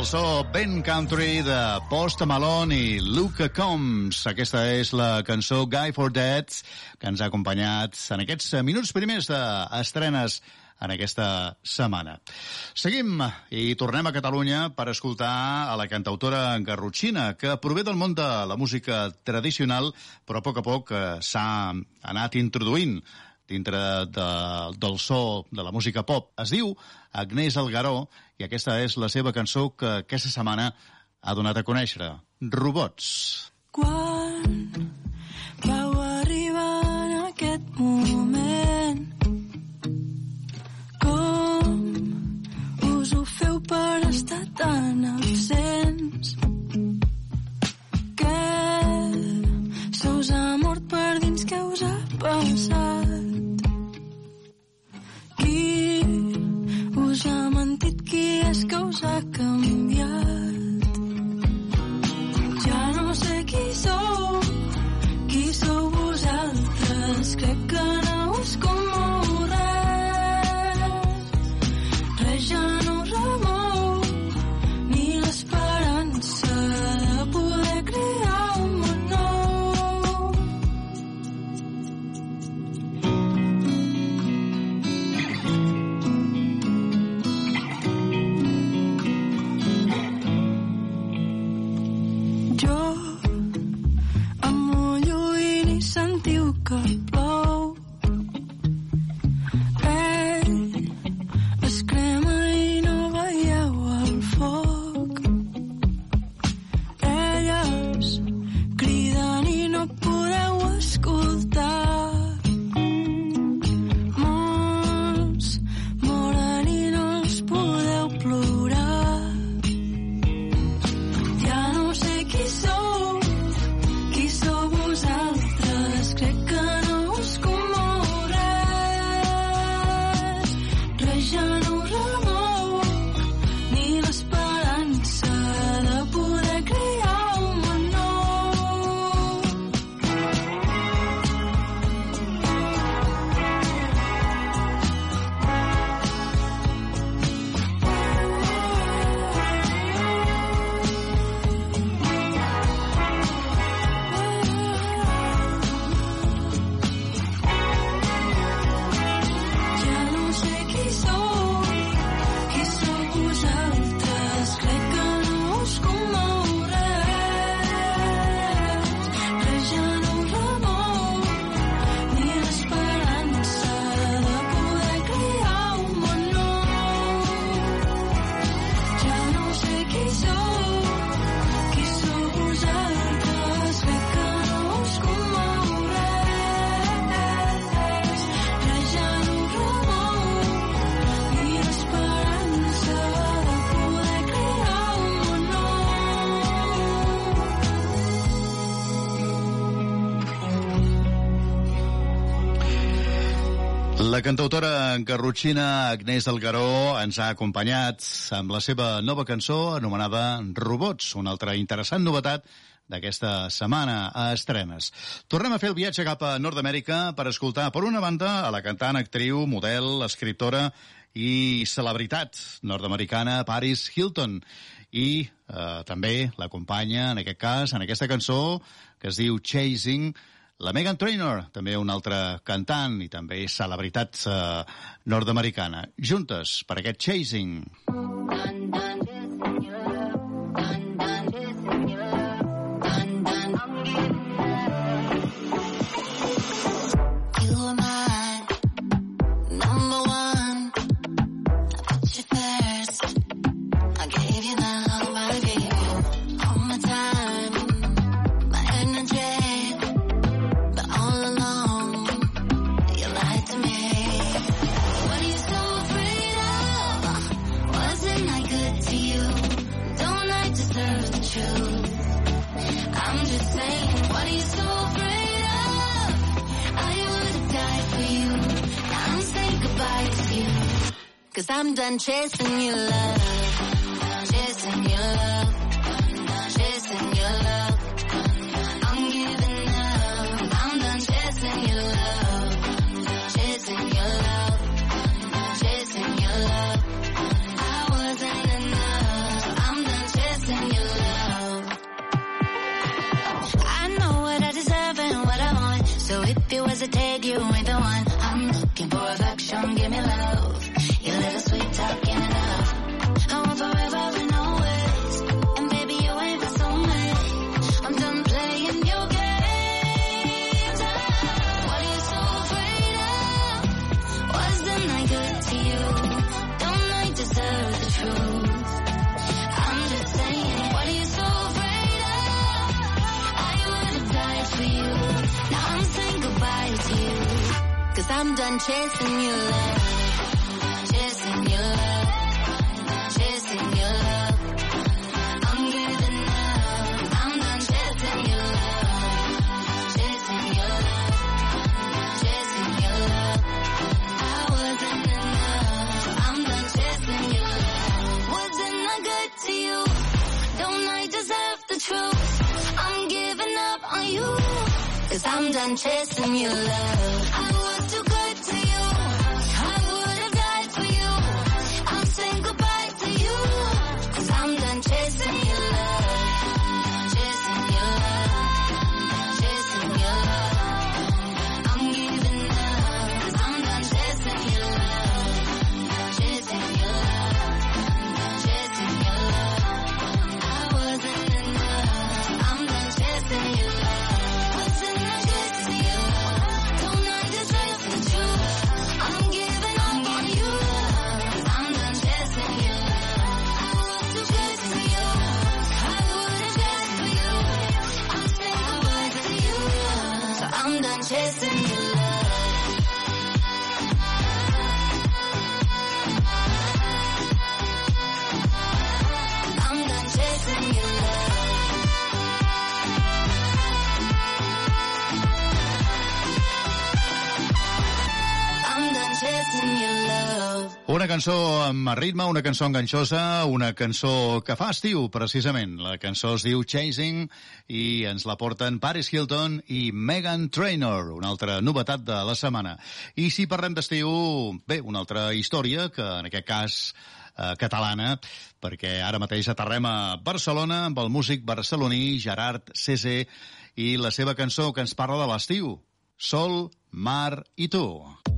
so ben country de Post Malone i Luca Combs. Aquesta és la cançó Guy for Dead, que ens ha acompanyat en aquests minuts primers d'estrenes en aquesta setmana. Seguim i tornem a Catalunya per escoltar a la cantautora garrotxina, que prové del món de la música tradicional, però a poc a poc s'ha anat introduint dintre de, del so de la música pop. Es diu Agnès Algaró i aquesta és la seva cançó que aquesta setmana ha donat a conèixer. Robots. Quan vau arribar en aquest moment, com us ho feu per estar tan absents? Què se us ha mort per dins, què us ha passat? Qui us ha mentit, qui és que us ha canviat? Ja no sé qui sou, qui sou vosaltres, crec que no us comou res. Res ja no us remou, ni l'esperança de poder crear un món nou. Jo em mullo i ni sentiu que plou. Ell es crema i no veieu el foc. Elles criden i no podeu escoltar. Molts moren i no els podeu plorar. Ja no sé qui sou, qui sou vosaltres, crec que no us comou res. Res ja no us remou, ni l'esperança de poder crear un món nou. Ja no sé qui sou, qui sou vosaltres, crec que no us comou res. Res ja no us remou, ni l'esperança de poder crear un món nou. Ja no sé qui sou, qui sou vosaltres, crec que no us comou res. Res ja no us remou, ni l'esperança de poder crear un món nou. La cantautora garrotxina Agnès Algaró ens ha acompanyat amb la seva nova cançó anomenada Robots, una altra interessant novetat d'aquesta setmana a estrenes. Tornem a fer el viatge cap a Nord-Amèrica per escoltar, per una banda, a la cantant, actriu, model, escriptora i celebritat nord-americana Paris Hilton. I eh, també l'acompanya, en aquest cas, en aquesta cançó, que es diu Chasing, la Meghan Trainor, també una altra cantant i també celebritat eh, nord-americana. Juntes, per aquest Chasing. You were my number one. I put you first. I gave you the love, I gave you all my time, my energy. But all along, you lied to me. What are you so afraid of? Wasn't I good to you? Don't I deserve the truth? I'm just saying, what are you so afraid of? I would die for you. I'm saying goodbye to you. Cause I'm done chasing your love. Chasing your love. Chasing your love. I'm giving up. I'm done chasing your love. Chasing your love. Chasing your love. I wasn't enough. I'm done If you hesitate, you ain't the one. I'm looking for affection, give me love. Your little sweet talk ain't enough. I want forever with no words. And baby, you ain't my soulmate. I'm done playing your games. What are you so afraid of? Was the night good to you? Don't I deserve the truth? I'm just saying, what are you so afraid of? I would have died for you. Now I'm saying goodbye to you. Cause I'm done chasing your love. Chasing your love. Chasing your love. I'm giving up. I'm done chasing your love. Chasing your love. Chasing your love. I wasn't enough. I'm done chasing your love. Wasn't I good to you? Don't I deserve the truth? I'm giving up on you. Cause I'm done chasing your love. I was too good to you. I would have died for you. I'm saying goodbye to you. Cause I'm done chasing your love. Chasing your love. Chasing your love. I'm giving up. Cause I'm done chasing your love. Chasing your love. Chasing your love. I wasn't enough. I'm done chasing your love. Wasn't I good to you? Don't I deserve the truth? I'm giving up on you. Cause I'm done chasing your love. I was too good to you. I would have died for you. I'm saying goodbye to you. So I'm done chasing your love. I'm done chasing your love. I'm done chasing your love. Una cançó amb ritme, una cançó enganxosa, una cançó que fa estiu, precisament. La cançó es diu Chasing i ens la porten Paris Hilton i Meghan Trainor, una altra novetat de la setmana. I si parlem d'estiu, bé, una altra història, que en aquest cas eh, catalana, perquè ara mateix aterrem a Barcelona amb el músic barceloní Gerard César i la seva cançó que ens parla de l'estiu, Sol, Mar i tu.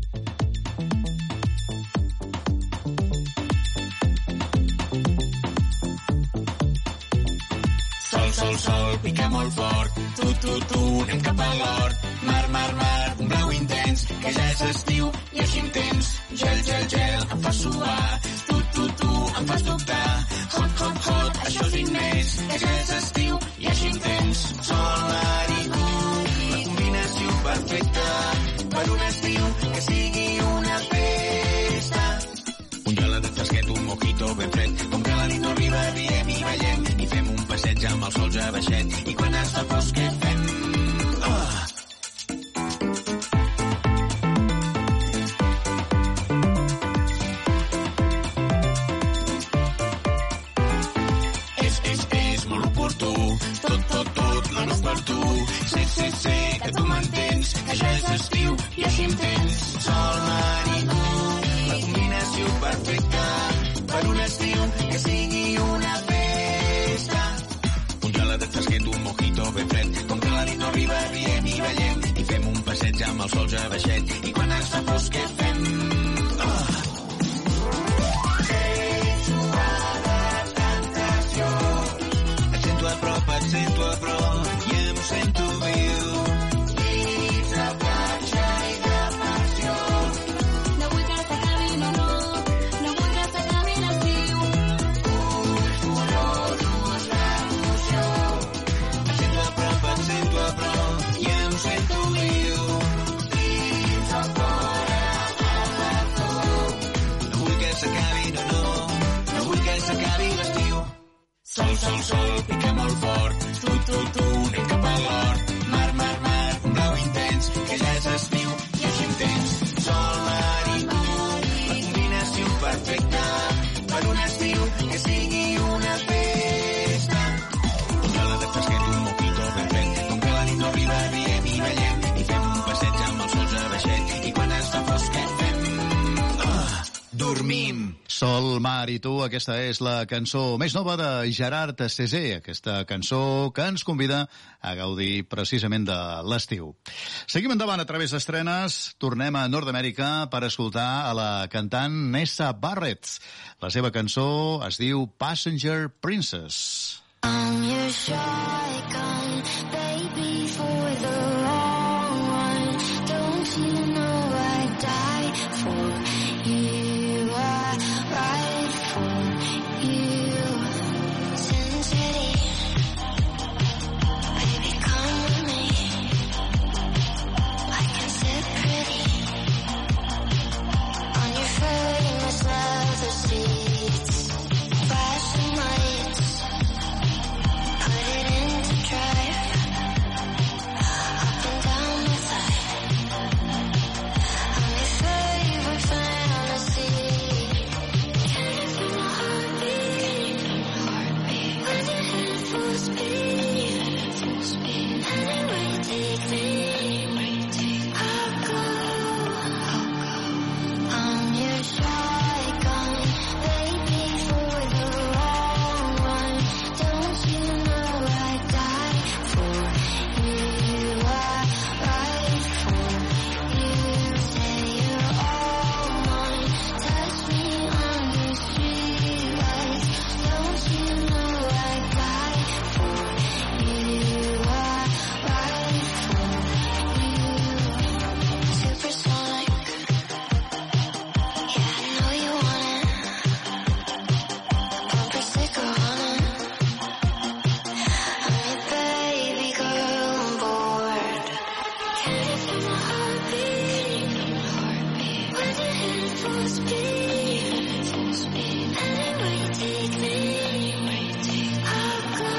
Sol, sol, sol, pica molt fort. Tu, tu, tu, anem cap a l'hort. Mar, mar, mar, un blau intens, que ja és estiu i així em tens. Gel, gel, gel, em fas suar. Tu, tu, tu, em fas dubtar. Hot, hot, hot, això és vint més, que ja és estiu i així em tens. Sol, mar i tu, la combinació perfecta per un estiu que sigui una festa. Un geladet fresquet, un mojito ben fred, com que la nit no arriba, riem i ballem, i fem un passeig amb el sol ja baixet, i quan es fa fosc què fem? Oh! És, és, és molt oportú, tot, tot, tot, la nit per tu, sé, sé, sé, que tu m'entens, que ja és estiu i així em tens. Sol, mar i tu, la combinació perfecta per un estiu que sigui una festa. Un geladet fresquet, un mojito ben fred, com que la nit no arriba, riem i ballem, i fem un passeig amb el sol ja baixet, i quan es fa fosc què fem? Oh! Et sento a prop, et sento a prop, i em sento viu. Nits de platja i de passió. No vull que s'acabi, no, no, no vull que s'acabi l'estiu. Ulls dolorosos d'emoció. Et sento a prop, et sento a prop, i em sento viu. Dins el cor agafat tu. No vull que s'acabi, no, no, no vull que s'acabi l'estiu. Sol, sol, sol, pica molt fort. Tu, tu, tu, anem cap a l'hort. Mar, mar, mar, un blau intens, que ja és estiu i així em tens. Sol, mar i tu, la combinació perfecta per un estiu que sigui una festa. Un geladet fresquet, un mojito ben fred, com que la nit no arriba, riem i ballem, i fem un passeig amb el sol ja baixet, i quan es fa fosc què fem? Oh! Dormim. Sol, mar i tu, aquesta és la cançó més nova de Gerard César, aquesta cançó que ens convida a gaudir precisament de l'estiu. Seguim endavant a través d'estrenes, tornem a Nord-Amèrica per escoltar a la cantant Nessa Barrett. La seva cançó es diu Passenger Princess. I'm your shotgun, baby, for the wrong one. Don't you know I'd die for you? I ride for you. Sin City, baby, come with me. I can sit pretty on your famous leather seats. Flashing lights, put it into drive. Up and down the side. I'm your favorite fantasy. Can you feel my heartbeat? When your head full speed. Anywhere you take me, I'll go. I'm your shotgun, baby, for the wrong one. Don't you know I'd die for you? I ride for you. Say you're all mine. Touch me under streetlights. Don't you know I'd die for you? I ride for you. Supersonic. Yeah, I know you want it. Bumper sticker on it. I'm your baby girl on board. Can you feel my heartbeat? When your head full speed. Anywhere you take me, I'll go.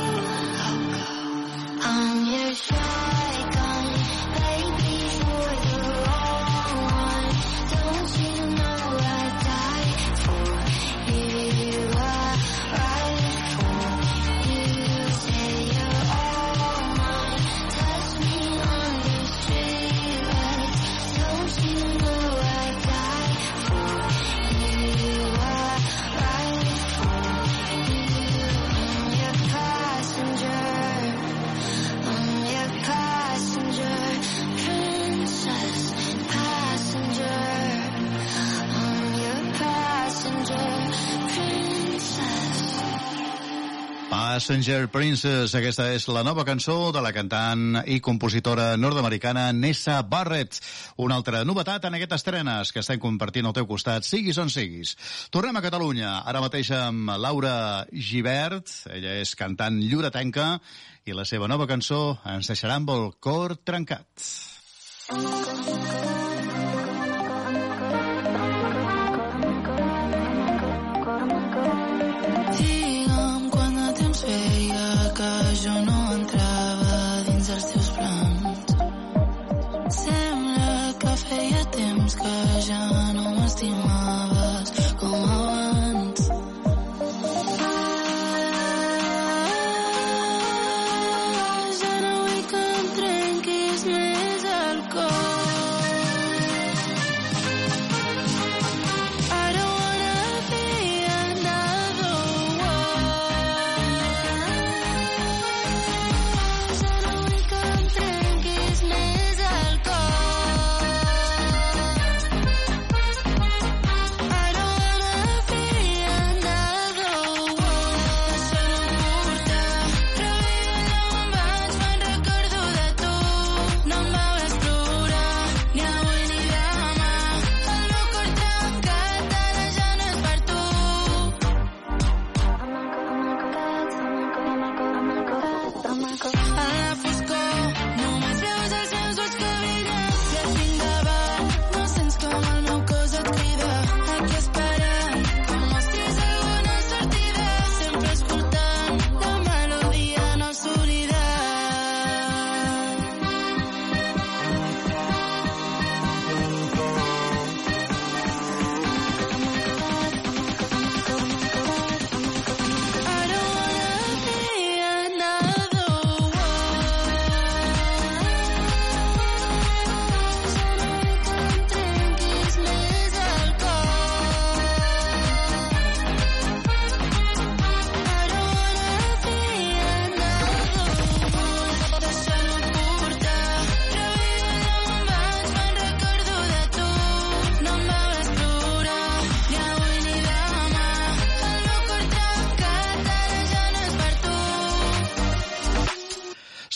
I'm your shotgun, baby, for the wrong one. Don't you know I'd die for you? I ride for you. Say you're all mine. Touch me under streetlights. Don't you know I'd die for you? I ride for you. I'm your passenger. I'm your passenger, princess, passenger. I'm your passenger, princess. Passenger Princess, aquesta és la nova cançó de la cantant i compositora nord-americana Nessa Barrett. Una altra novetat en aquestes estrenes que estem compartint al teu costat, siguis on siguis. Tornem a Catalunya, ara mateix amb Laura Gibert. Ella és cantant lloretenca i la seva nova cançó ens deixarà amb el cor trencat. Digue'm quant de temps feia que jo no entrava dins els teus plans. Sembla que feia temps que ja no m'estimaves com abans. Ja no vull que em trenquis més el cor.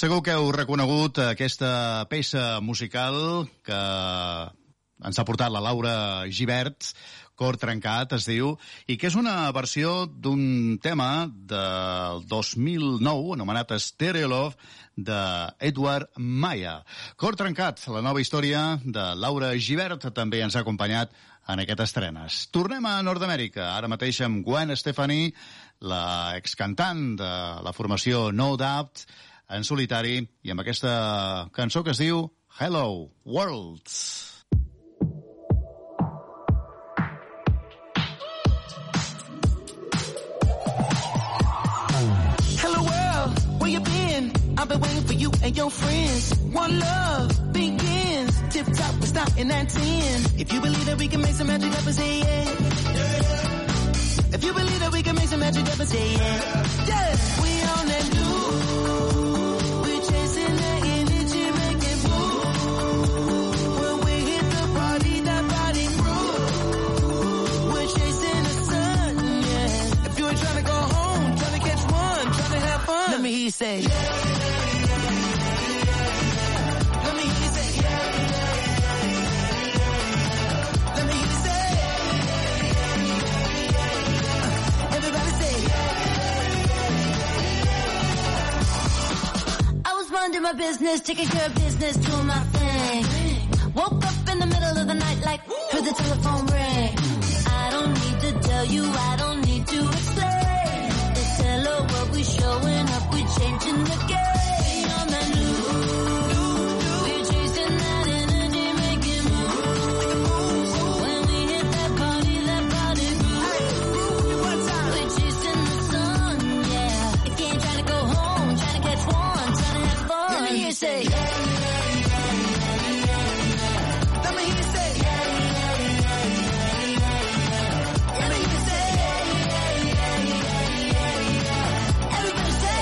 Segur que heu reconegut aquesta peça musical que ens ha portat la Laura Gibert, Cor trencat es diu, i que és una versió d'un tema del dos mil nou, anomenat Stereo Love, d'Edward Maya. Cor trencat, la nova història de Laura Gibert, també ens ha acompanyat en aquest estrenes. Tornem a Nord-Amèrica, ara mateix amb Gwen Stefani, la excantant de la formació No Doubt, en solitari, i amb aquesta cançó que es diu Hello World. Hello world, where you been? I've been waiting for you and your friends. One love begins. Tip top, we're starting at ten. If you believe that we can make some magic happen, say yeah. If you believe that we can make some magic happen, say yeah. Yeah, we on that new. We're chasing that energy, making move. When we hit the party, that body groove. We're chasing the sun, yeah. If you ain't trying to go home, trying to catch one, trying to have fun, let me hear you say yeah. Minding my business, taking care of business, doing my thing. Woke up in the middle of the night like, heard the telephone ring. I don't need to tell you, I don't need to explain. It's hello, what we showing up, we changing the game. On the new, we're chasing that energy, making moves. When we hit that party, that body groove. We're chasing the sun, yeah. If you ain't trying to go home, trying to catch one, trying to have fun. Let me hear you say, yeah. Let me hear you say, yeah. Let me hear you say, yeah. Everybody say,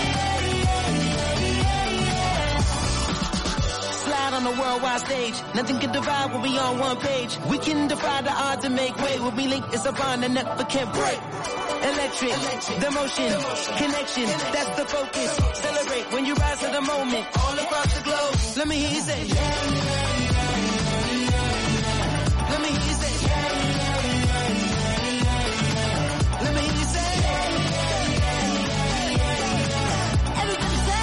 yeah. Slide on the worldwide stage. Nothing can divide when we on one page. We can defy the odds and make way. When we link, it's a bond that never can break. Electric, the motion, connection, that's the focus. Celebrate when you rise to the moment, all across the globe. Let me hear you say, yeah. Let me hear you say, yeah. Let me hear you say, yeah. Everybody say,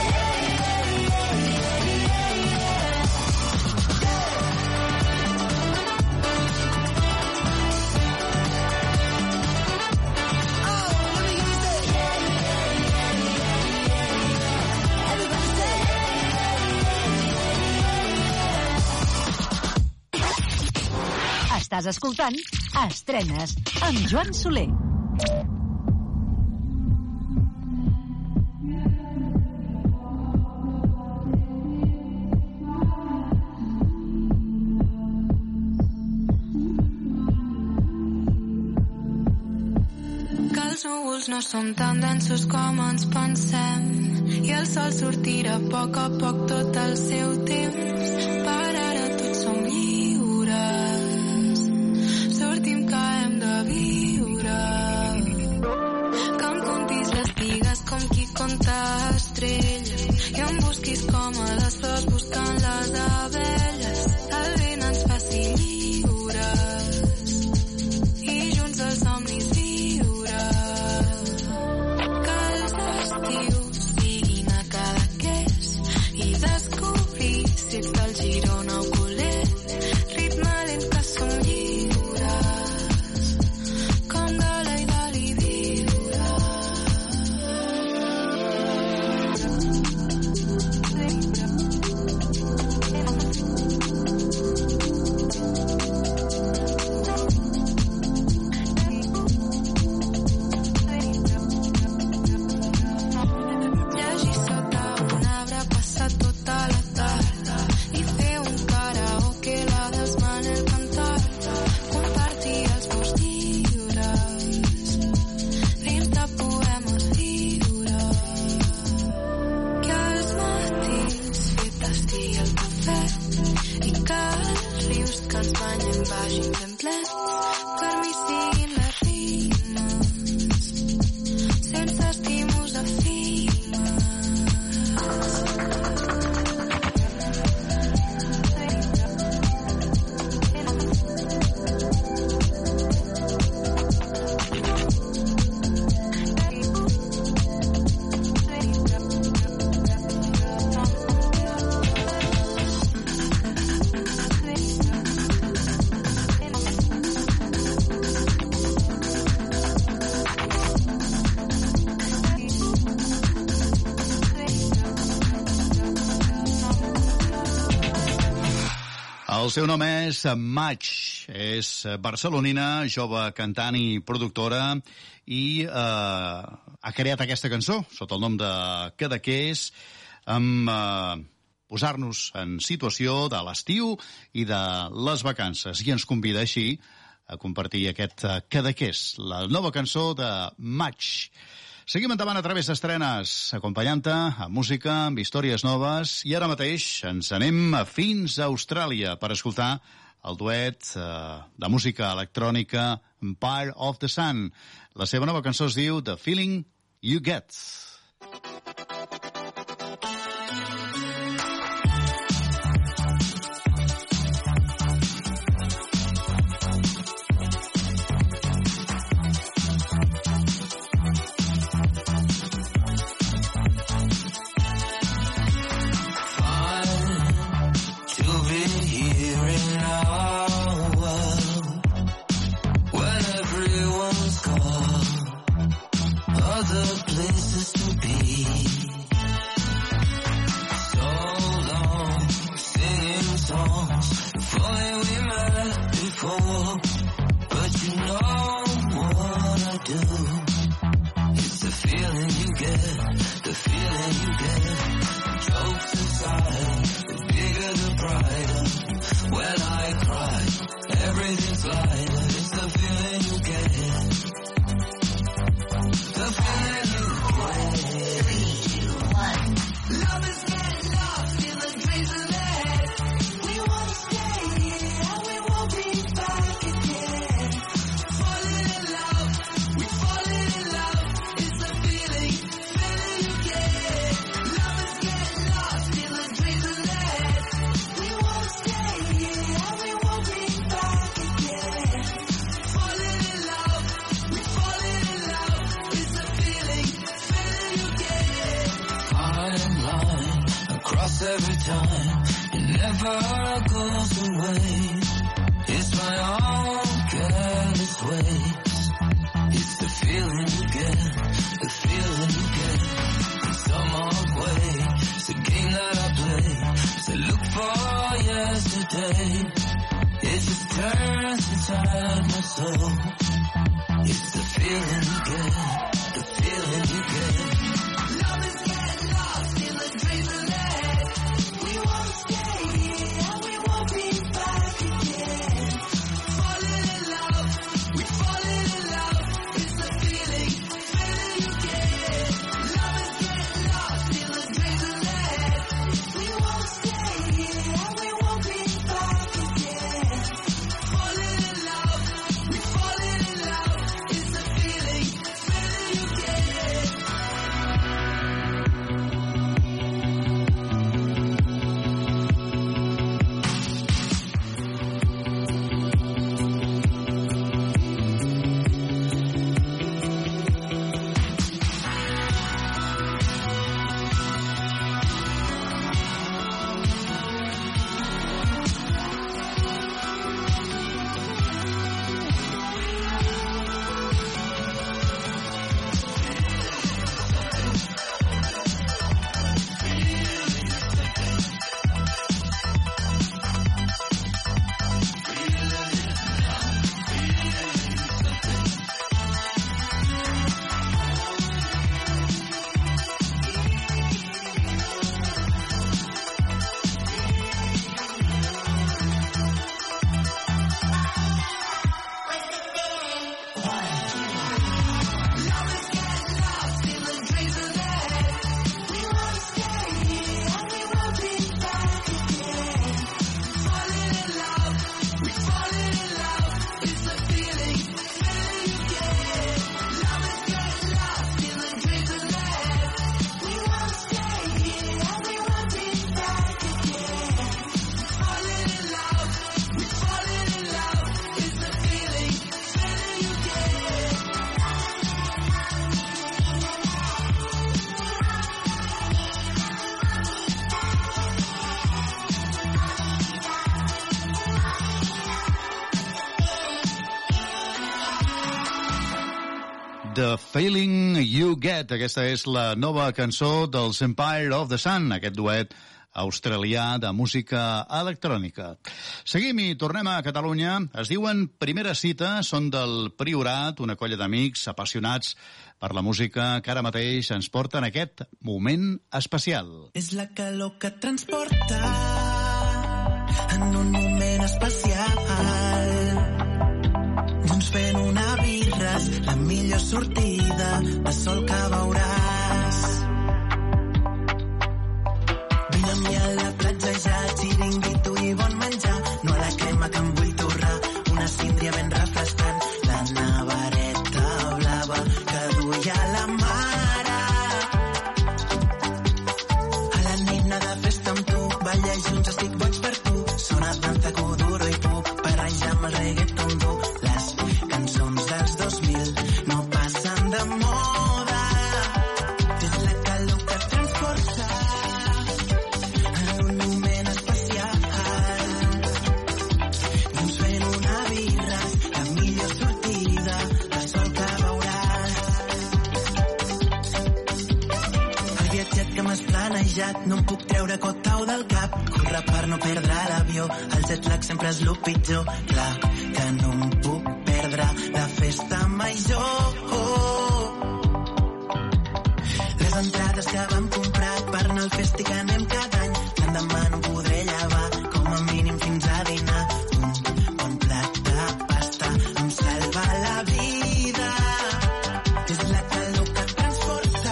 Estàs escoltant Estrenes amb Joan Soler. Que els núvols no són tan densos com ens pensem i el sol sortirà a poc a poc tot el seu temps. Per ara tots som lliures, sortim que hem de viure, que em contis les digues com qui conta estrelles i em busquis com a les flors buscant les abelles. El vent ens faci lliures i junts els somnis viure, que els estius siguin a Cadaqués i descobrir si ets del Girona o Colet. Ritme lent que som lliures, com Gala i Dali viure. Llegir sota un arbre, passar tota la tarda i fer un karaoke, la dels Manel cantar, compartir els meus llibres dins de poemes lliures, que als matins fer tastir el cafè i que els rius que ens banyen vagin ben plens, per mi siguin les rimes sense estímuls efímers, El seu nom és Match, és barcelonina, jove cantant i productora, i eh, ha creat aquesta cançó sota el nom de Cadaqués, amb eh, posar-nos en situació de l'estiu i de les vacances. I ens convida així a compartir aquest Cadaqués, la nova cançó de Match. Seguim endavant a través d'estrenes, acompanyant-te amb música, amb històries noves, i ara mateix ens anem fins a Austràlia per escoltar el duet eh, de música electrònica Empire of the Sun. La seva nova cançó es diu The Feeling You Get. The Feeling You Get. Aquesta és la nova cançó dels Empire of the Sun, aquest duet australià de música electrònica. Seguim i tornem a Catalunya. Es diuen Primera Cita, són del Priorat, una colla d'amics apassionats per la música que ara mateix ens porta en aquest moment especial. És la calor que et transporta en un moment especial. Junts fent una birra, la millor sortida de sol que veuràs. Vine amb mi a la platja, ja, xiringuito i bon menjar. No a la crema que em vull torrar, una síndria ben refrescant, la navareta blava que duia la mare. A la nit de festa amb tu, balla junts, estic boig per tu. Sona danza, kuduro i pup, barreja amb el reggaeton dur. Les cançons dels dos mil no passen de moda. És la calor que et transporta en un moment especial. Junts fent una birra, la millor sortida, la sol que veuràs. El viatget que m'has planejat no em puc treure cotau del cap. Corre per no perdre l'avió, el jet lag sempre és lo pitjor. Clar que no em puc perdre la festa major. Les entrades que vam comprar per anar al festi que anem cada any, l'endemà no em podré llevar, com a mínim fins a dinar. Un bon plat de pasta em salva la vida. És la calor que et transporta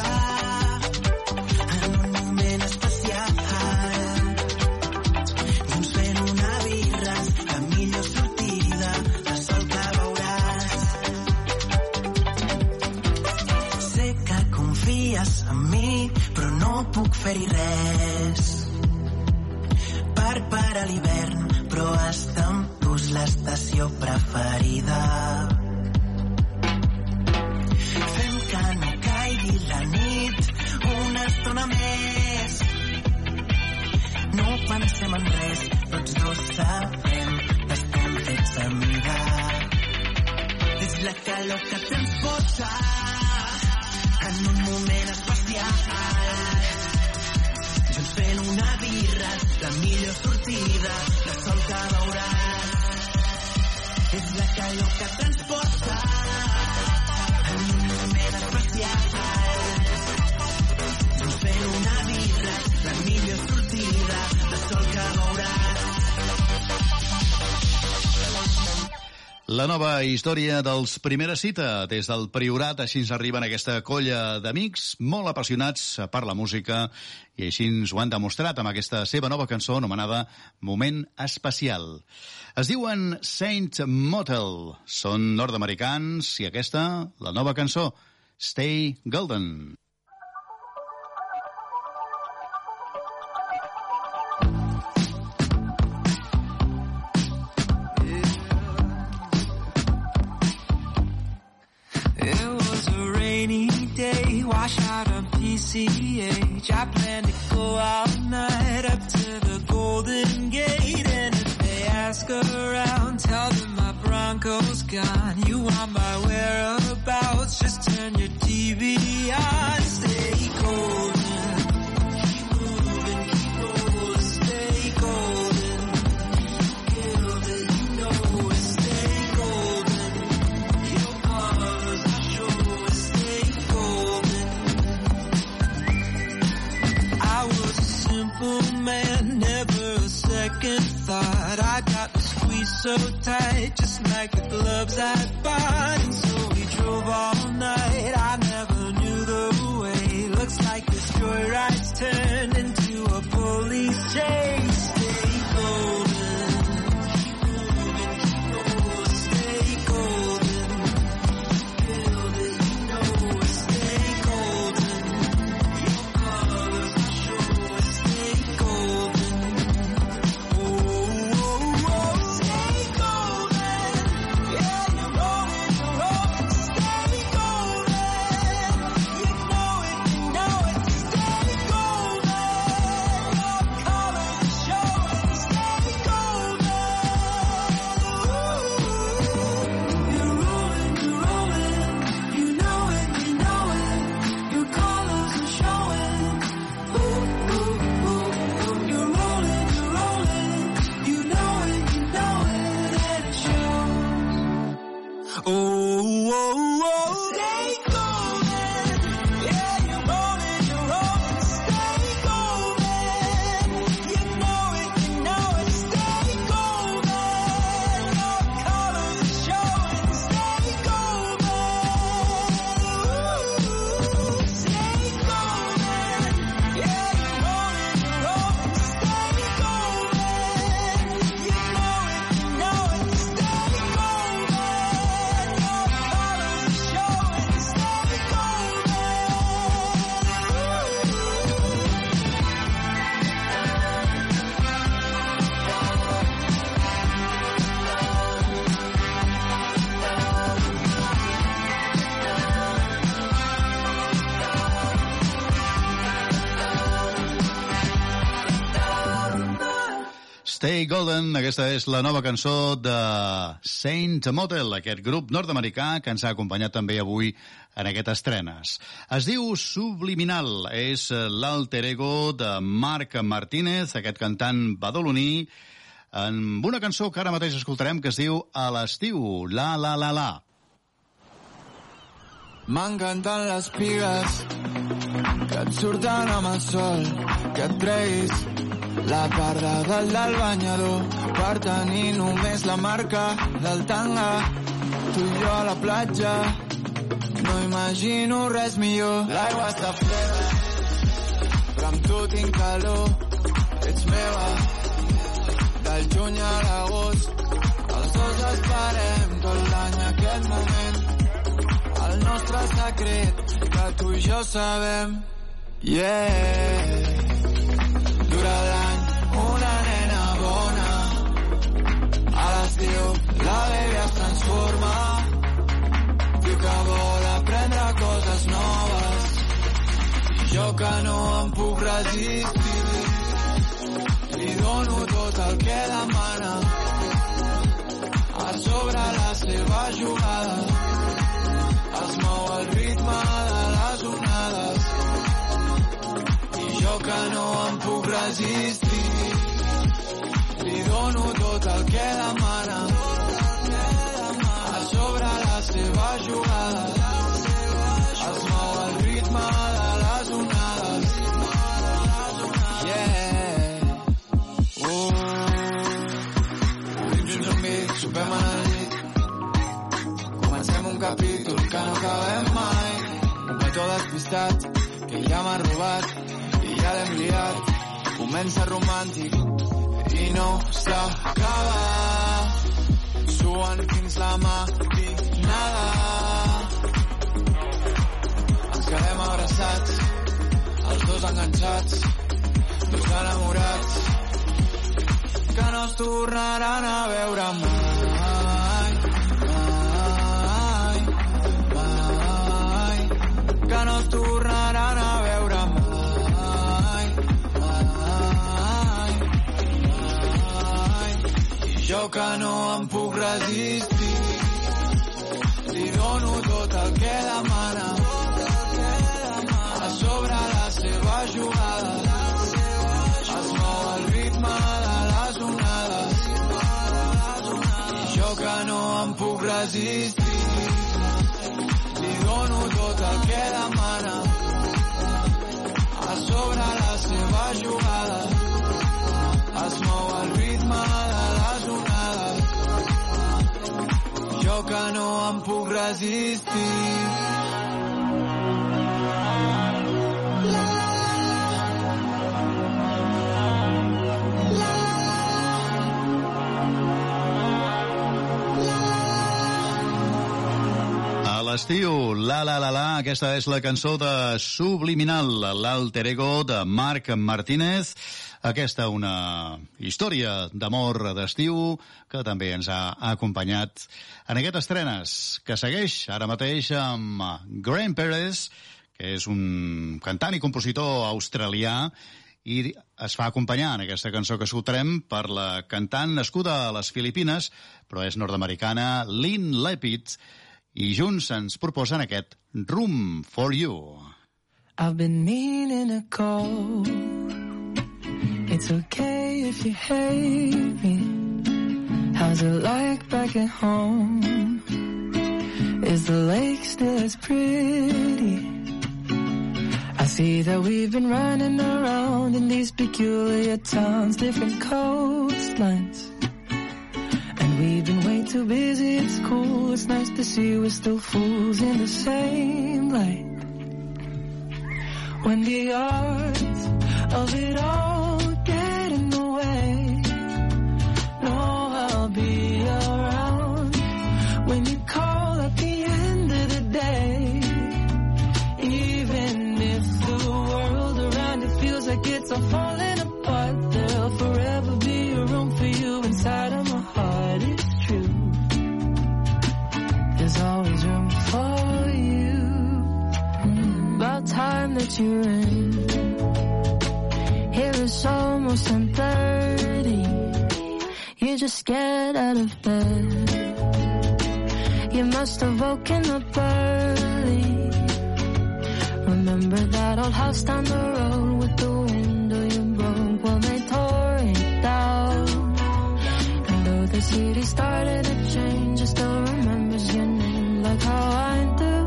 en un moment especial. Junts fent una birra, la millor sortida, la sol que veuràs. Sé que confies en mi, però no puc fer-hi res. Per parar l'hivern, però està amb tu és l'estació preferida. Fem que no caigui la nit una estona més. No pensem en res, tots dos sabem que estem fets a mirar. És la calor que et transporta en un moment especial. Junts fent una birra, la millor sortida, la sol que veuràs. És la calor que et transporta en un moment especial. Junts fent una birra, la millor sortida, la sol que veuràs. La nova història dels Primera Cita, des del Priorat, així ens arriben aquesta colla d'amics molt apassionats per la música i així ens ho han demostrat amb aquesta seva nova cançó anomenada Moment Especial. Es diuen Saint Motel, són nord-americans i aquesta, la nova cançó, Stay Golden. Wash out on P C H. I plan to go all night up to the Golden Gate. And if they ask around, tell them my Bronco's gone. You want my whereabouts, just turn your T V on. Stay golden. Keep moving, keep rolling. Stay golden. Kill it, you know it. Stay golden. Your colors are sure. Stay golden. I was a simple man, never a second thought. I got the squeeze so tight, just like the gloves I bought. And so we drove all night, I never knew the way. Looks like this joyride's turned into a police chase. Stay golden. Keep moving, keep rolling. Stay golden. Build it, you know it. Stay golden. Your colors are sure. Stay golden. Oh, oh, oh. Stay golden. Yeah, you're rolling, you're rolling. Stay golden. Stay Golden, aquesta és la nova cançó de Saint Motel, aquest grup nord-americà que ens ha acompanyat també avui en aquestes estrenes. Es diu Subliminal, és l'alter ego de Marc Martínez, aquest cantant badaloní, amb una cançó que ara mateix escoltarem que es diu A l'estiu, La La La La. M'encanten les pigues que et surten amb el sol, que et treguis la part de dalt del banyador per tenir només la marca del tanga. Tu i jo a la platja, no imagino res millor. L'aigua està freda, però amb tu tinc calor. Ets meva, del juny a l'agost, els dos esperem tot l'any aquest moment. El nostre secret, que tu i jo sabem. Yeah. Dura l'any, una nena bona. A l'estiu, la baby es transforma. Diu que vol aprendre coses noves. I jo que no em puc resistir, li dono tot el que demana. A sobre la seva jugada es mou el ritme de les onades. I jo que no em puc resistir, li dono tot el que demana. A sobre la seva jugada es mou el ritme de les onades. Yeah. Oh. Vims junts amb mi, sopem en el llit. Comencem un capítol que no acabem mai. Un petó despistat que ja m'ha robat i ja l'hem liat. Comença romàntic i no s'acaba. Suen fins la matinada. Ens quedem abraçats, els dos enganxats, dos enamorats, que no es tornaran a veure mai. Que no es tornaran a veure mai, mai, mai. I jo que no em puc resistir, li dono tot el que demana. A sobre la seva jugada es mou el ritme de les onades. I jo que no em puc resistir, li dono tot el que demana. A sobre la seva jugada es mou el ritme de les onades. Jo que no em puc resistir. L'estiu, La La La La, aquesta és la cançó de Subliminal, l'alter ego de Marc Martínez. Aquesta una història d'amor d'estiu que també ens ha acompanyat en aquestes estrenes, que segueix ara mateix amb Graham Perez, que és un cantant i compositor australià, i es fa acompanyar en aquesta cançó que escoltarem per la cantant nascuda a les Filipines, però és nord-americana, Lynn Lepid, i junts ens proposen aquest Room for You. I've been meaning to call. It's okay if you hate me. How's it like back at home? Is the lake still as pretty? I see that we've been running around in these peculiar towns, different coastlines. We've been way too busy at school. It's nice to see we're still fools in the same light. When the odds of it all get in the way, know I'll be around when you call at the end of the day. Even if the world around you feels like it's all falling apart, there'll forever be a room for you inside of my heart. It's true. There's always room for you. Mm, about time that you're in. Here it's almost ten thirty. you just scared out of bed. You must have woken up early. Remember that old house down the road with the window you broke? Well, they tore it down. And though the city started to change, it still remembers your name like how I do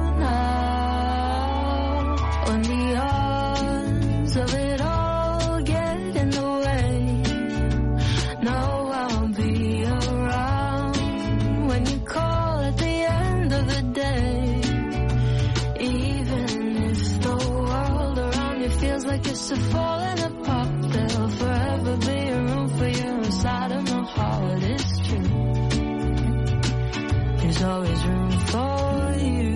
now. When the odds of it all get in the way, no, I won't be around when you call at the end of the day. Even if the world around you feels like it's a falling apart, there'll forever be a room for you inside of my heart. It's true. There's always room for you.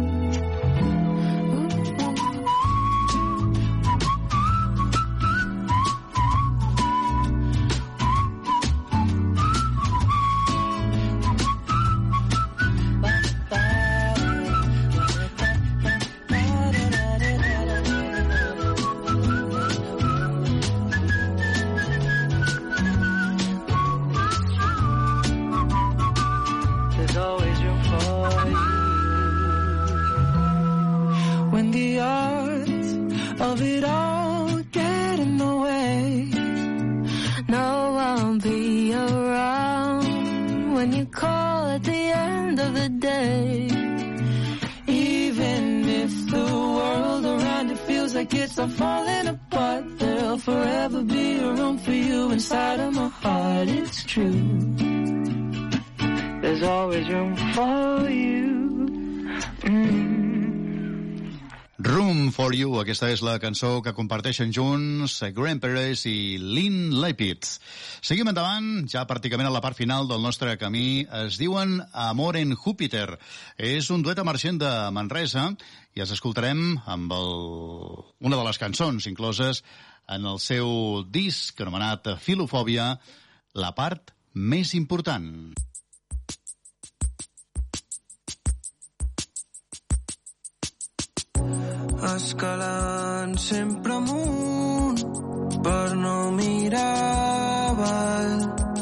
There's always room for you. When the odds of it all get in the way, no, I won't be around when you call at the end of the day. Even if the world around you feels like it's all falling apart, there'll forever be a room for you inside of my heart. It's true. There's always room for you. Mm. Room for You, aquesta és la cançó que comparteixen junts Graham Perez i Lynn Lapid. Seguim endavant, ja pràcticament a la part final del nostre camí. Es diuen Amor en Júpiter. És un duet emergent de Manresa i els escoltarem amb el... una de les cançons incloses en el seu disc anomenat Filofòbia, la part més important. Escalant sempre amunt per no mirar avall.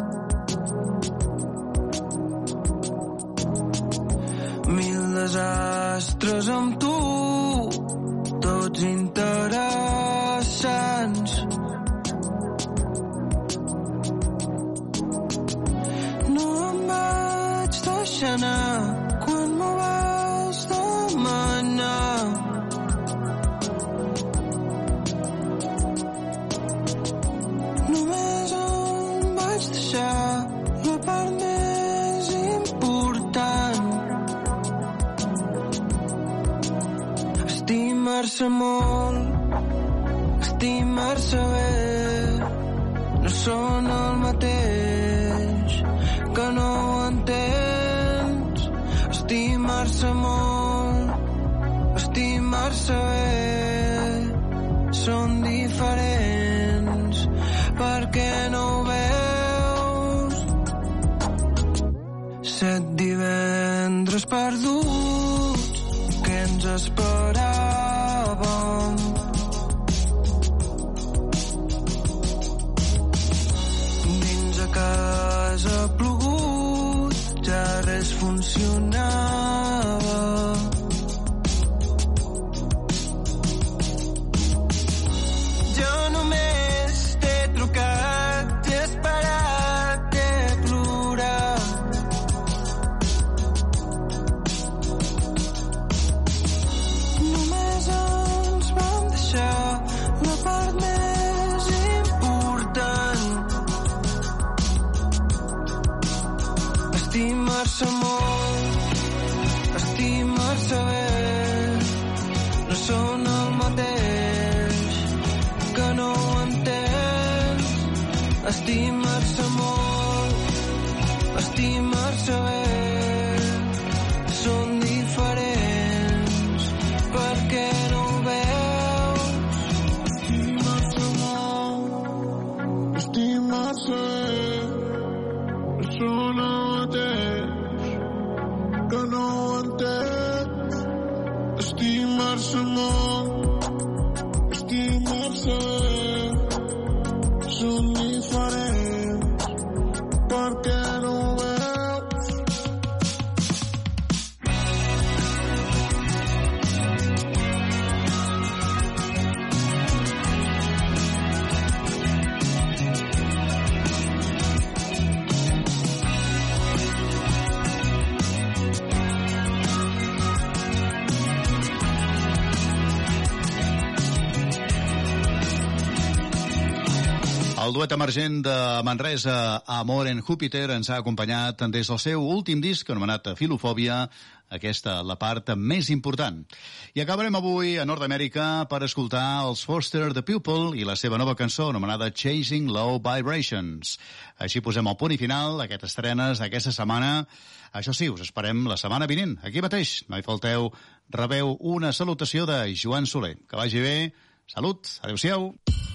Mil desastres amb tu, tots interessants. No em vaig deixar anar quan m'ho vas demanar. Només em vaig deixar la part més important. Estimar-se molt, estimar-se bé, no són el mateix, que no ho entens. Estimar-se molt, estimar-se bé, són diferents. Per què no ho veus? Set divendres perduts, què ens esperàvem? Dins a casa plogut, ja res funcionava. Jo només t'he trucat, t'he esperat, t'he plorat. Només ens vam deixar la part més important. Estimar-se molt, estimar-se bé, no són el mateix, que no ho entens. Estimar-se molt, estimar-se bé, són diferents. Per què no ho veus? Estimar-se molt, estimar-se bé, no són el mateix, que no ho entens. Estimar-se molt, estimar-se bé, són diferents. Per El duet emergent de Manresa, Amor en Júpiter, ens ha acompanyat des del seu últim disc, anomenat Filofòbia, aquesta la part més important. I acabarem avui a Nord-Amèrica per escoltar els Foster the People i la seva nova cançó anomenada Chasing Low Vibrations. Així posem el punt i final a aquestes estrenes d'aquesta setmana. Això sí, us esperem la setmana vinent, aquí mateix. No hi falteu, rebeu una salutació de Joan Soler. Que vagi bé, salut, adeu-siau.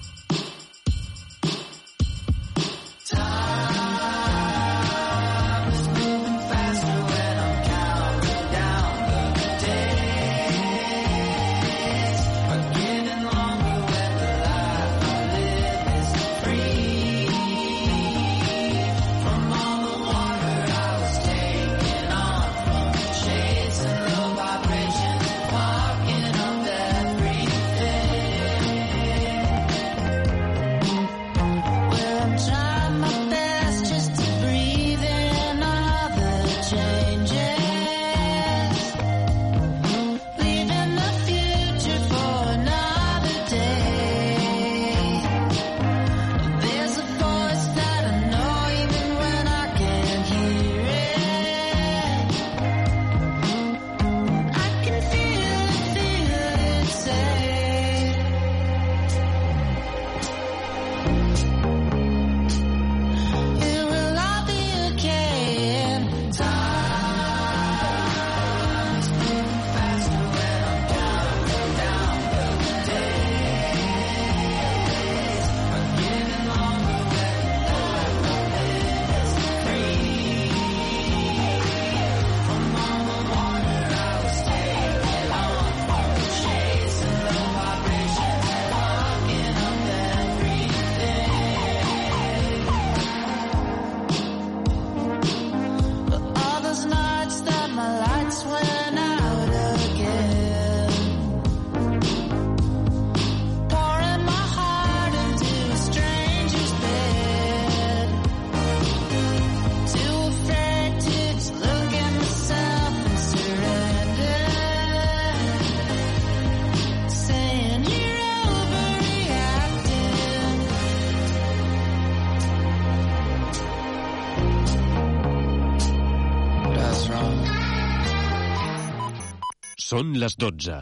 Són les dotze.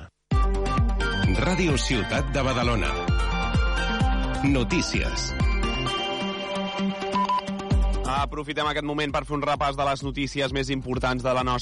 Ràdio Ciutat de Badalona. Notícies. Aprofitem aquest moment per fer un repàs de les notícies més importants de la nostra